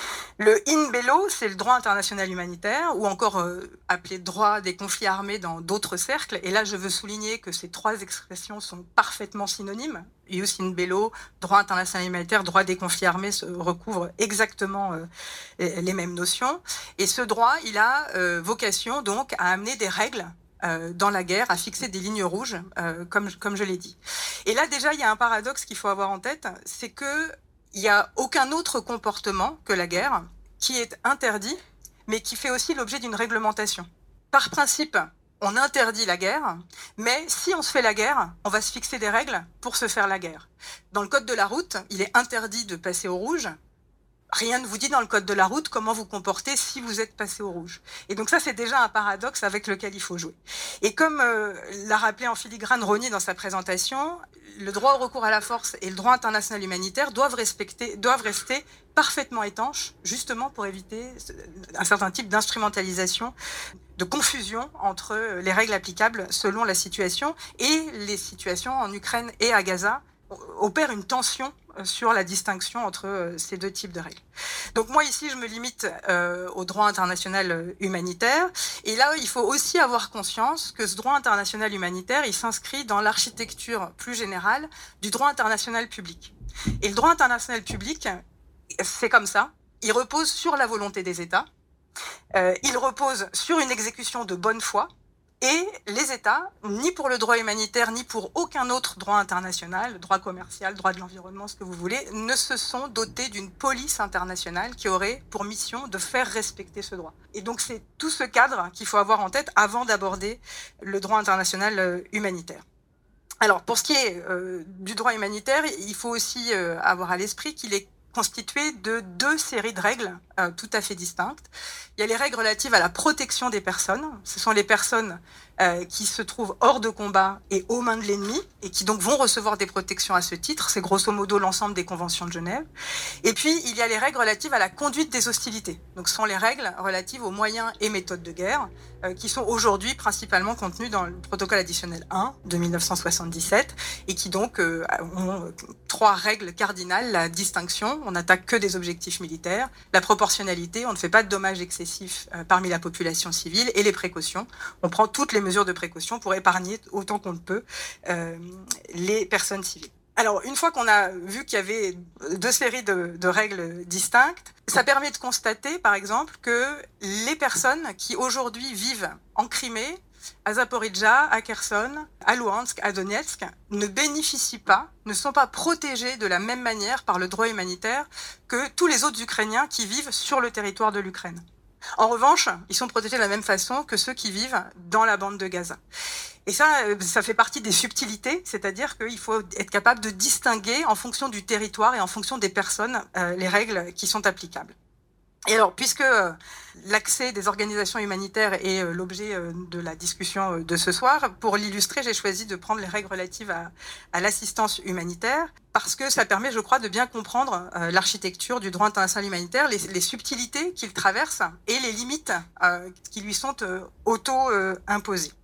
Le in bello, c'est le droit international humanitaire, ou encore euh, appelé droit des conflits armés dans d'autres cercles. Et là, je veux souligner que ces trois expressions sont parfaitement synonymes. Ius in bello, droit international humanitaire, droit des conflits armés se recouvrent exactement euh, les mêmes notions. Et ce droit, il a euh, vocation donc à amener des règles euh, dans la guerre, à fixer des lignes rouges, euh, comme, comme je l'ai dit. Et là, déjà, il y a un paradoxe qu'il faut avoir en tête, c'est que il n'y a aucun autre comportement que la guerre qui est interdit, mais qui fait aussi l'objet d'une réglementation. Par principe, on interdit la guerre, mais si on se fait la guerre, on va se fixer des règles pour se faire la guerre. Dans le code de la route, il est interdit de passer au rouge. Rien ne vous dit dans le code de la route comment vous comportez si vous êtes passé au rouge. Et donc ça, c'est déjà un paradoxe avec lequel il faut jouer. Et comme euh, l'a rappelé en filigrane Rony dans sa présentation, le droit au recours à la force et le droit international humanitaire doivent, respecter, doivent rester parfaitement étanches, justement pour éviter un certain type d'instrumentalisation, de confusion entre les règles applicables selon la situation. Et les situations en Ukraine et à Gaza opèrent une tension sur la distinction entre ces deux types de règles. Donc moi ici je me limite euh, au droit international humanitaire, et là il faut aussi avoir conscience que ce droit international humanitaire il s'inscrit dans l'architecture plus générale du droit international public. Et le droit international public, c'est comme ça, il repose sur la volonté des États, euh, il repose sur une exécution de bonne foi. Et les États, ni pour le droit humanitaire, ni pour aucun autre droit international, droit commercial, droit de l'environnement, ce que vous voulez, ne se sont dotés d'une police internationale qui aurait pour mission de faire respecter ce droit. Et donc c'est tout ce cadre qu'il faut avoir en tête avant d'aborder le droit international humanitaire. Alors pour ce qui est euh, du droit humanitaire, il faut aussi euh, avoir à l'esprit qu'il est constitué de deux séries de règles euh, tout à fait distinctes. Il y a les règles relatives à la protection des personnes. Ce sont les personnes euh, qui se trouvent hors de combat et aux mains de l'ennemi, et qui donc vont recevoir des protections à ce titre. C'est grosso modo l'ensemble des conventions de Genève. Et puis, il y a les règles relatives à la conduite des hostilités. Donc, ce sont les règles relatives aux moyens et méthodes de guerre, euh, qui sont aujourd'hui principalement contenues dans le protocole additionnel un de mille neuf cent soixante-dix-sept, et qui donc euh, ont trois règles cardinales: la distinction, on n'attaque que des objectifs militaires; la proportionnalité, on ne fait pas de dommages excessifs euh, parmi la population civile; et les précautions, on prend toutes les mesures de précaution pour épargner autant qu'on le peut euh, les personnes civiles. Alors, une fois qu'on a vu qu'il y avait deux séries de, de règles distinctes, ça permet de constater, par exemple, que les personnes qui aujourd'hui vivent en Crimée, à Zaporijjia, à Kherson, à Louhansk, à Donetsk, ne bénéficient pas, ne sont pas protégées de la même manière par le droit humanitaire que tous les autres Ukrainiens qui vivent sur le territoire de l'Ukraine. En revanche, ils sont protégés de la même façon que ceux qui vivent dans la bande de Gaza. Et ça, ça fait partie des subtilités, c'est-à-dire qu'il faut être capable de distinguer en fonction du territoire et en fonction des personnes euh, les règles qui sont applicables. Et alors, puisque euh, l'accès des organisations humanitaires est euh, l'objet euh, de la discussion euh, de ce soir, pour l'illustrer, j'ai choisi de prendre les règles relatives à, à l'assistance humanitaire, parce que ça permet, je crois, de bien comprendre euh, l'architecture du droit international humanitaire, les, les subtilités qu'il traverse et les limites euh, qui lui sont euh, auto-imposées.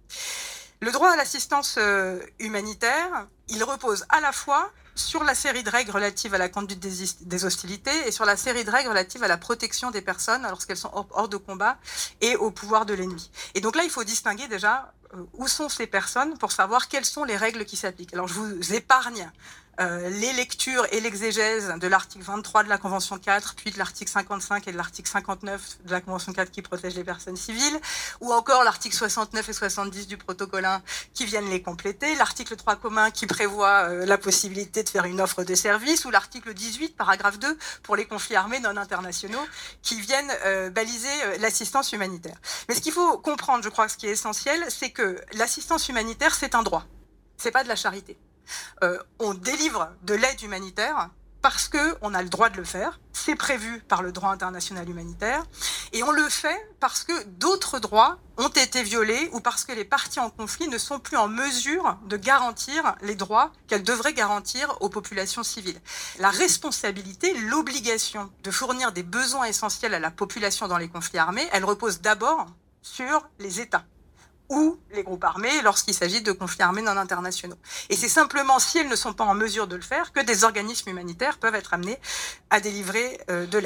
Le droit à l'assistance euh, humanitaire, il repose à la fois sur la série de règles relatives à la conduite des, des hostilités et sur la série de règles relatives à la protection des personnes lorsqu'elles sont hors, hors de combat et au pouvoir de l'ennemi. Et donc là, il faut distinguer déjà euh, où sont ces personnes pour savoir quelles sont les règles qui s'appliquent. Alors je vous épargne euh, les lectures et l'exégèse de l'article vingt-trois de la Convention quatre, puis de l'article cinquante-cinq et de l'article cinquante-neuf de la Convention quatre qui protège les personnes civiles, ou encore l'article soixante-neuf et soixante-dix du protocole un qui viennent les compléter, l'article trois commun qui prévoit euh, la possibilité de faire une offre de service, ou l'article dix-huit, paragraphe deux, pour les conflits armés non internationaux qui viennent euh, baliser euh, l'assistance humanitaire. Mais ce qu'il faut comprendre, je crois, ce qui est essentiel, c'est que l'assistance humanitaire, c'est un droit. C'est pas de la charité. Euh, on délivre de l'aide humanitaire parce qu'on a le droit de le faire, c'est prévu par le droit international humanitaire, et on le fait parce que d'autres droits ont été violés ou parce que les parties en conflit ne sont plus en mesure de garantir les droits qu'elles devraient garantir aux populations civiles. La responsabilité, l'obligation de fournir des besoins essentiels à la population dans les conflits armés, elle repose d'abord sur les États ou les groupes armés lorsqu'il s'agit de conflits armés non internationaux. Et c'est simplement si elles ne sont pas en mesure de le faire que des organismes humanitaires peuvent être amenés à délivrer euh, de l'aide.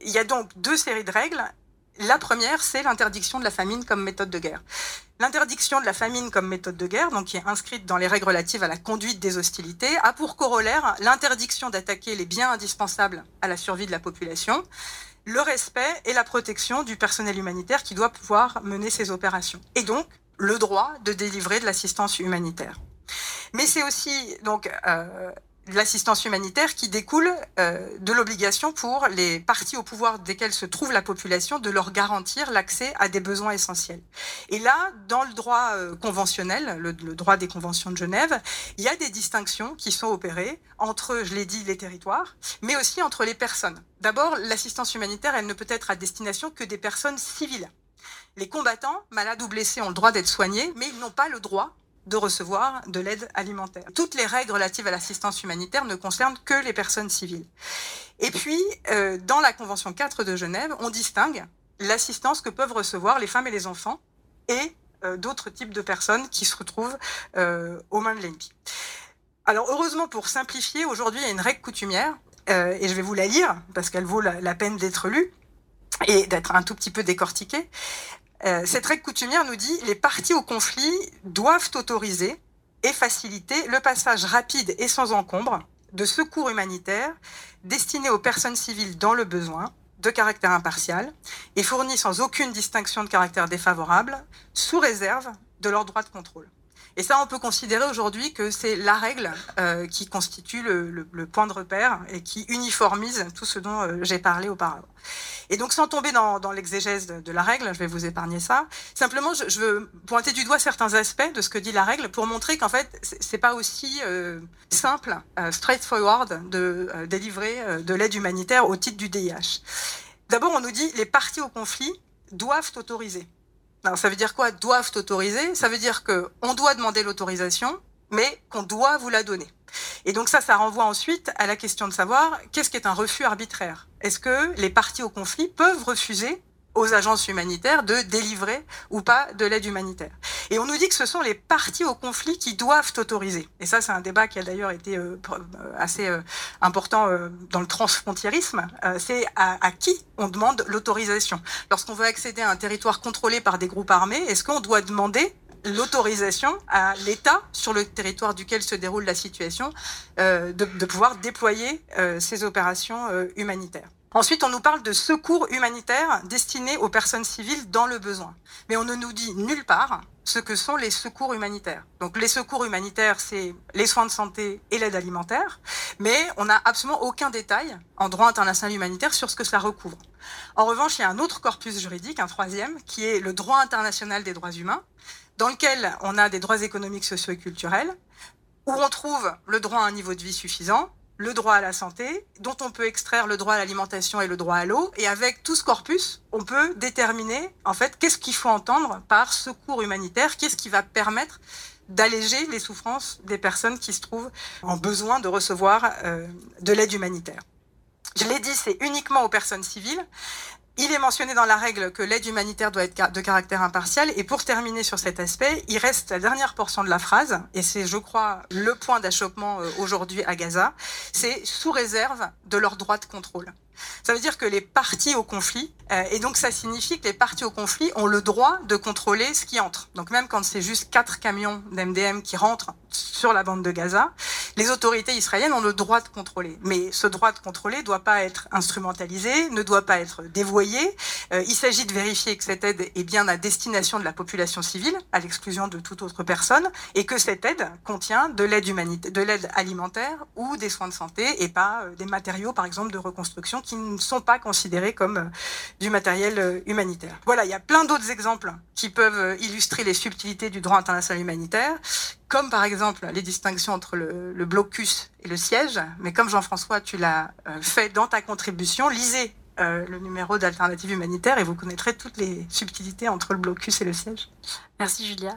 Il y a donc deux séries de règles. La première, c'est l'interdiction de la famine comme méthode de guerre. L'interdiction de la famine comme méthode de guerre, donc qui est inscrite dans les règles relatives à la conduite des hostilités, a pour corollaire l'interdiction d'attaquer les biens indispensables à la survie de la population, le respect et la protection du personnel humanitaire qui doit pouvoir mener ces opérations. Et donc, le droit de délivrer de l'assistance humanitaire. Mais c'est aussi donc euh, l'assistance humanitaire qui découle euh, de l'obligation pour les parties au pouvoir desquelles se trouve la population de leur garantir l'accès à des besoins essentiels. Et là, dans le droit euh, conventionnel, le, le droit des conventions de Genève, il y a des distinctions qui sont opérées entre, je l'ai dit, les territoires, mais aussi entre les personnes. D'abord, l'assistance humanitaire, elle ne peut être à destination que des personnes civiles. Les combattants, malades ou blessés, ont le droit d'être soignés, mais ils n'ont pas le droit de recevoir de l'aide alimentaire. Toutes les règles relatives à l'assistance humanitaire ne concernent que les personnes civiles. Et puis, euh, dans la Convention quatre de Genève, on distingue l'assistance que peuvent recevoir les femmes et les enfants et euh, d'autres types de personnes qui se retrouvent euh, aux mains de l'ennemi. Alors, heureusement, pour simplifier, aujourd'hui, il y a une règle coutumière, euh, et je vais vous la lire, parce qu'elle vaut la, la peine d'être lue et d'être un tout petit peu décortiquée. Euh, cette règle coutumière nous dit « Les parties au conflit doivent autoriser et faciliter le passage rapide et sans encombre de secours humanitaires destinés aux personnes civiles dans le besoin, de caractère impartial, et fournis sans aucune distinction de caractère défavorable, sous réserve de leur droit de contrôle. » Et ça, on peut considérer aujourd'hui que c'est la règle euh, qui constitue le, le, le point de repère et qui uniformise tout ce dont euh, j'ai parlé auparavant. Et donc, sans tomber dans, dans l'exégèse de, de la règle, je vais vous épargner ça. Simplement, je, je veux pointer du doigt certains aspects de ce que dit la règle pour montrer qu'en fait, c'est pas aussi euh, simple, euh, straightforward, de euh, délivrer euh, de l'aide humanitaire au titre du D I H. D'abord, on nous dit les parties au conflit doivent autoriser. Alors, ça veut dire quoi, doivent autoriser? Ça veut dire qu'on doit demander l'autorisation, mais qu'on doit vous la donner. Et donc ça, ça renvoie ensuite à la question de savoir qu'est-ce qu'est un refus arbitraire. Est-ce que les parties au conflit peuvent refuser aux agences humanitaires de délivrer ou pas de l'aide humanitaire? Et on nous dit que ce sont les parties au conflit qui doivent autoriser. Et ça, c'est un débat qui a d'ailleurs été euh, assez euh, important euh, dans le transfrontiérisme. Euh, c'est à, à qui on demande l'autorisation. Lorsqu'on veut accéder à un territoire contrôlé par des groupes armés, est-ce qu'on doit demander l'autorisation à l'État sur le territoire duquel se déroule la situation euh, de, de pouvoir déployer euh, ces opérations euh, humanitaires? Ensuite, on nous parle de secours humanitaires destinés aux personnes civiles dans le besoin. Mais on ne nous dit nulle part ce que sont les secours humanitaires. Donc les secours humanitaires, c'est les soins de santé et l'aide alimentaire, mais on n'a absolument aucun détail en droit international humanitaire sur ce que cela recouvre. En revanche, il y a un autre corpus juridique, un troisième, qui est le droit international des droits humains, dans lequel on a des droits économiques, sociaux et culturels, où on trouve le droit à un niveau de vie suffisant, le droit à la santé, dont on peut extraire le droit à l'alimentation et le droit à l'eau. Et avec tout ce corpus, on peut déterminer, en fait, qu'est-ce qu'il faut entendre par secours humanitaire, qu'est-ce qui va permettre d'alléger les souffrances des personnes qui se trouvent en besoin de recevoir euh, de l'aide humanitaire. Je l'ai dit, c'est uniquement aux personnes civiles. Il est mentionné dans la règle que l'aide humanitaire doit être de caractère impartial. Et pour terminer sur cet aspect, il reste la dernière portion de la phrase, et c'est, je crois, le point d'achoppement aujourd'hui à Gaza, c'est sous réserve de leur droit de contrôle. Ça veut dire que les parties au conflit, euh, et donc ça signifie que les parties au conflit ont le droit de contrôler ce qui entre. Donc même quand c'est juste quatre camions d'M D M qui rentrent sur la bande de Gaza, les autorités israéliennes ont le droit de contrôler. Mais ce droit de contrôler ne doit pas être instrumentalisé, ne doit pas être dévoyé. Euh, il s'agit de vérifier que cette aide est bien à destination de la population civile, à l'exclusion de toute autre personne, et que cette aide contient de l'aide humanitaire, de l'aide alimentaire ou des soins de santé, et pas euh, des matériaux, par exemple, de reconstruction qui ne sont pas considérés comme euh, du matériel euh, humanitaire. Voilà, il y a plein d'autres exemples qui peuvent euh, illustrer les subtilités du droit international humanitaire, comme par exemple les distinctions entre le, le blocus et le siège. Mais comme Jean-François, tu l'as euh, fait dans ta contribution, lisez euh, le numéro d'Alternative Humanitaire et vous connaîtrez toutes les subtilités entre le blocus et le siège. Merci Julia.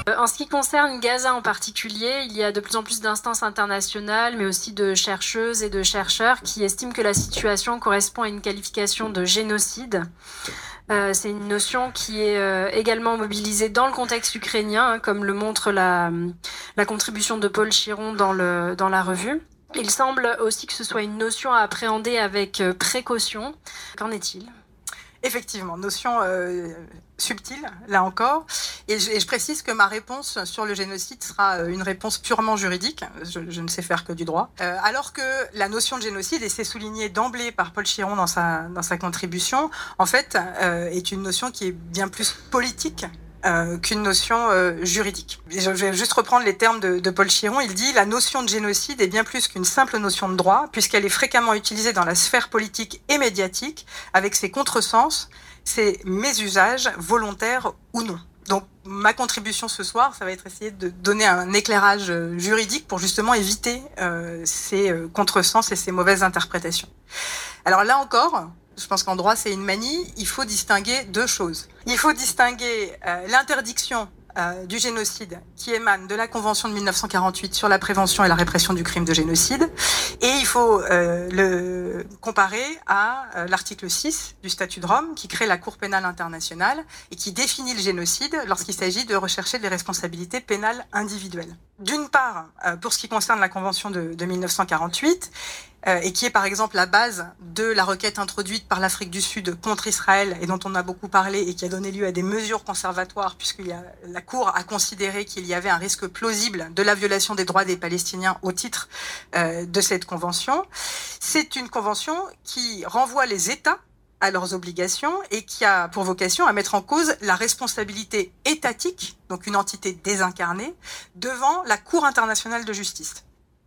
En ce qui concerne Gaza en particulier, il y a de plus en plus d'instances internationales, mais aussi de chercheuses et de chercheurs qui estiment que la situation correspond à une qualification de génocide. Euh, c'est une notion qui est euh, également mobilisée dans le contexte ukrainien, hein, comme le montre la, la contribution de Paul Chiron dans, le, dans la revue. Il semble aussi que ce soit une notion à appréhender avec euh, précaution. Qu'en est-il ? Effectivement, notion euh, subtile, là encore. Et je, et je précise que ma réponse sur le génocide sera une réponse purement juridique. Je, je ne sais faire que du droit. Euh, alors que la notion de génocide, et c'est souligné d'emblée par Paul Chiron dans sa, dans sa contribution, en fait, euh, est une notion qui est bien plus politique Euh, qu'une notion euh, juridique. Et je vais juste reprendre les termes de, de Paul Chiron. Il dit « La notion de génocide est bien plus qu'une simple notion de droit, puisqu'elle est fréquemment utilisée dans la sphère politique et médiatique, avec ses contresens, ses mésusages, volontaires ou non. » Donc, ma contribution ce soir, ça va être essayer de donner un éclairage juridique pour justement éviter euh, ces euh, contresens et ces mauvaises interprétations. Alors là encore, je pense qu'en droit, c'est une manie. Il faut distinguer deux choses. Il faut distinguer euh, l'interdiction euh, du génocide qui émane de la Convention de mille neuf cent quarante-huit sur la prévention et la répression du crime de génocide. Et il faut euh, le comparer à euh, l'article six du statut de Rome qui crée la Cour pénale internationale et qui définit le génocide lorsqu'il s'agit de rechercher des responsabilités pénales individuelles. D'une part, euh, pour ce qui concerne la Convention de, de mille neuf cent quarante-huit, Euh, et qui est par exemple la base de la requête introduite par l'Afrique du Sud contre Israël et dont on a beaucoup parlé et qui a donné lieu à des mesures conservatoires puisque la Cour a considéré qu'il y avait un risque plausible de la violation des droits des Palestiniens au titre euh, de cette convention. C'est une convention qui renvoie les États à leurs obligations et qui a pour vocation à mettre en cause la responsabilité étatique, donc une entité désincarnée, devant la Cour internationale de justice.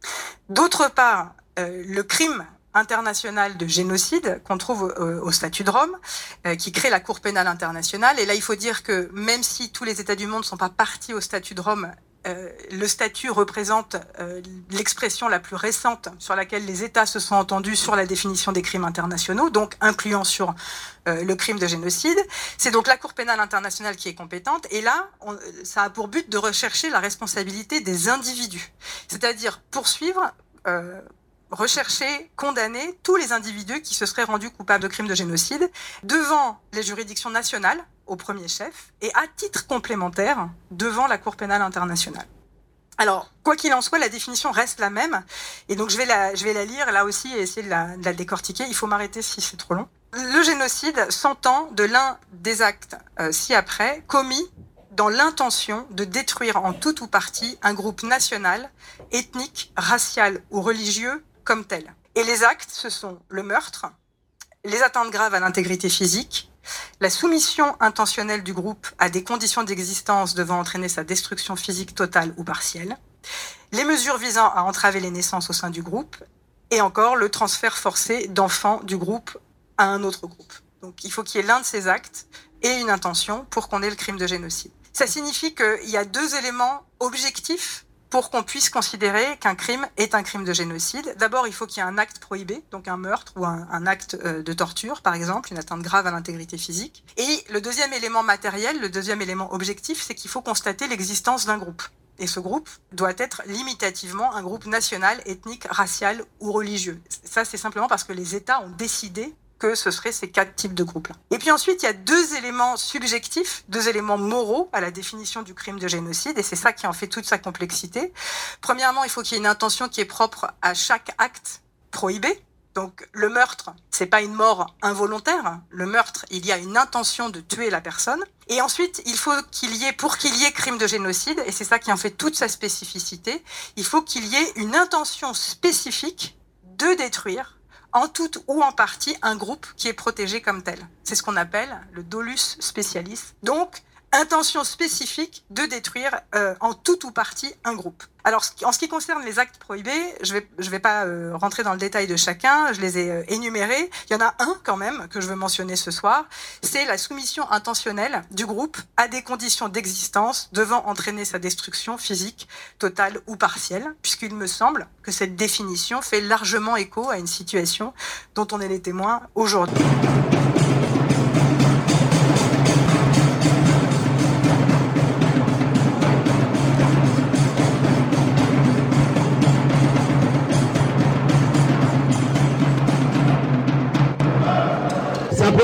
D'autre part, Euh, le crime international de génocide qu'on trouve au, au statut de Rome, euh, qui crée la Cour pénale internationale. Et là, il faut dire que même si tous les États du monde ne sont pas partis au statut de Rome, euh, le statut représente euh, l'expression la plus récente sur laquelle les États se sont entendus sur la définition des crimes internationaux, donc incluant sur euh, le crime de génocide. C'est donc la Cour pénale internationale qui est compétente. Et là, on, ça a pour but de rechercher la responsabilité des individus, c'est-à-dire poursuivre euh, rechercher, condamner tous les individus qui se seraient rendus coupables de crimes de génocide devant les juridictions nationales, au premier chef, et à titre complémentaire, devant la Cour pénale internationale. Alors, quoi qu'il en soit, la définition reste la même, et donc je vais la, je vais la lire, là aussi, et essayer de la, de la décortiquer. Il faut m'arrêter si c'est trop long. Le génocide s'entend de l'un des actes euh, ci-après commis dans l'intention de détruire en tout ou partie un groupe national, ethnique, racial ou religieux comme tel. Et les actes, ce sont le meurtre, les atteintes graves à l'intégrité physique, la soumission intentionnelle du groupe à des conditions d'existence devant entraîner sa destruction physique totale ou partielle, les mesures visant à entraver les naissances au sein du groupe, et encore le transfert forcé d'enfants du groupe à un autre groupe. Donc il faut qu'il y ait l'un de ces actes et une intention pour qu'on ait le crime de génocide. Ça signifie qu'il y a deux éléments objectifs pour qu'on puisse considérer qu'un crime est un crime de génocide. D'abord, il faut qu'il y ait un acte prohibé, donc un meurtre ou un, un acte euh, de torture, par exemple, une atteinte grave à l'intégrité physique. Et le deuxième élément matériel, le deuxième élément objectif, c'est qu'il faut constater l'existence d'un groupe. Et ce groupe doit être limitativement un groupe national, ethnique, racial ou religieux. Ça, c'est simplement parce que les États ont décidé que ce seraient ces quatre types de groupes-là. Et puis ensuite, il y a deux éléments subjectifs, deux éléments moraux à la définition du crime de génocide, et c'est ça qui en fait toute sa complexité. Premièrement, il faut qu'il y ait une intention qui est propre à chaque acte prohibé. Donc le meurtre, c'est pas une mort involontaire. Le meurtre, il y a une intention de tuer la personne. Et ensuite, il faut qu'il y ait, pour qu'il y ait crime de génocide, et c'est ça qui en fait toute sa spécificité, il faut qu'il y ait une intention spécifique de détruire en tout ou en partie un groupe qui est protégé comme tel. C'est ce qu'on appelle le dolus specialis. Donc, intention spécifique de détruire euh, en tout ou partie un groupe. Alors, en ce qui concerne les actes prohibés, je vais, je vais pas euh, rentrer dans le détail de chacun, je les ai euh, énumérés. Il y en a un quand même que je veux mentionner ce soir, c'est la soumission intentionnelle du groupe à des conditions d'existence devant entraîner sa destruction physique, totale ou partielle, puisqu'il me semble que cette définition fait largement écho à une situation dont on est les témoins aujourd'hui.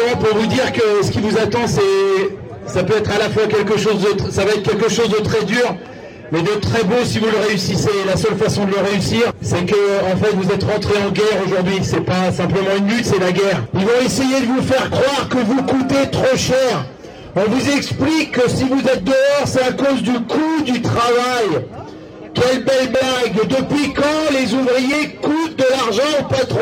simplement pour vous dire que ce qui vous attend, c'est, ça peut être à la fois quelque chose de, ça va être quelque chose de très dur, mais de très beau si vous le réussissez. La seule façon de le réussir, c'est que, en fait, vous êtes rentré en guerre aujourd'hui. C'est pas simplement une lutte, c'est la guerre. Ils vont essayer de vous faire croire que vous coûtez trop cher. On vous explique que si vous êtes dehors, c'est à cause du coût du travail. Quelle belle blague! Depuis quand les ouvriers coûtent de l'argent au patron?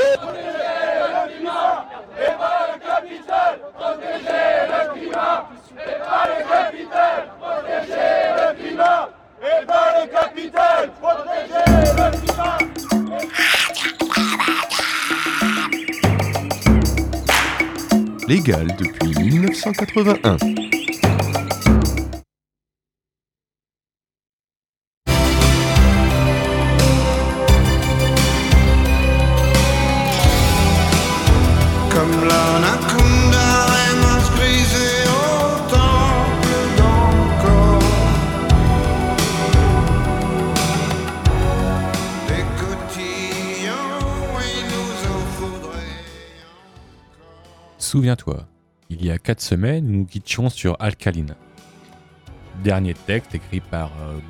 Et pas le capital, protéger le climat. Et pas le capital, protéger le climat. Et pas le capital, protéger le climat. Légal depuis mille neuf cent quatre-vingt-un. Comme l'anaconda est grisée autant que dans le corps des cotillons, il nous en faudrait encore. Souviens-toi, il y a quatre semaines, nous nous quittions sur Alkaline. Dernier texte écrit par euh,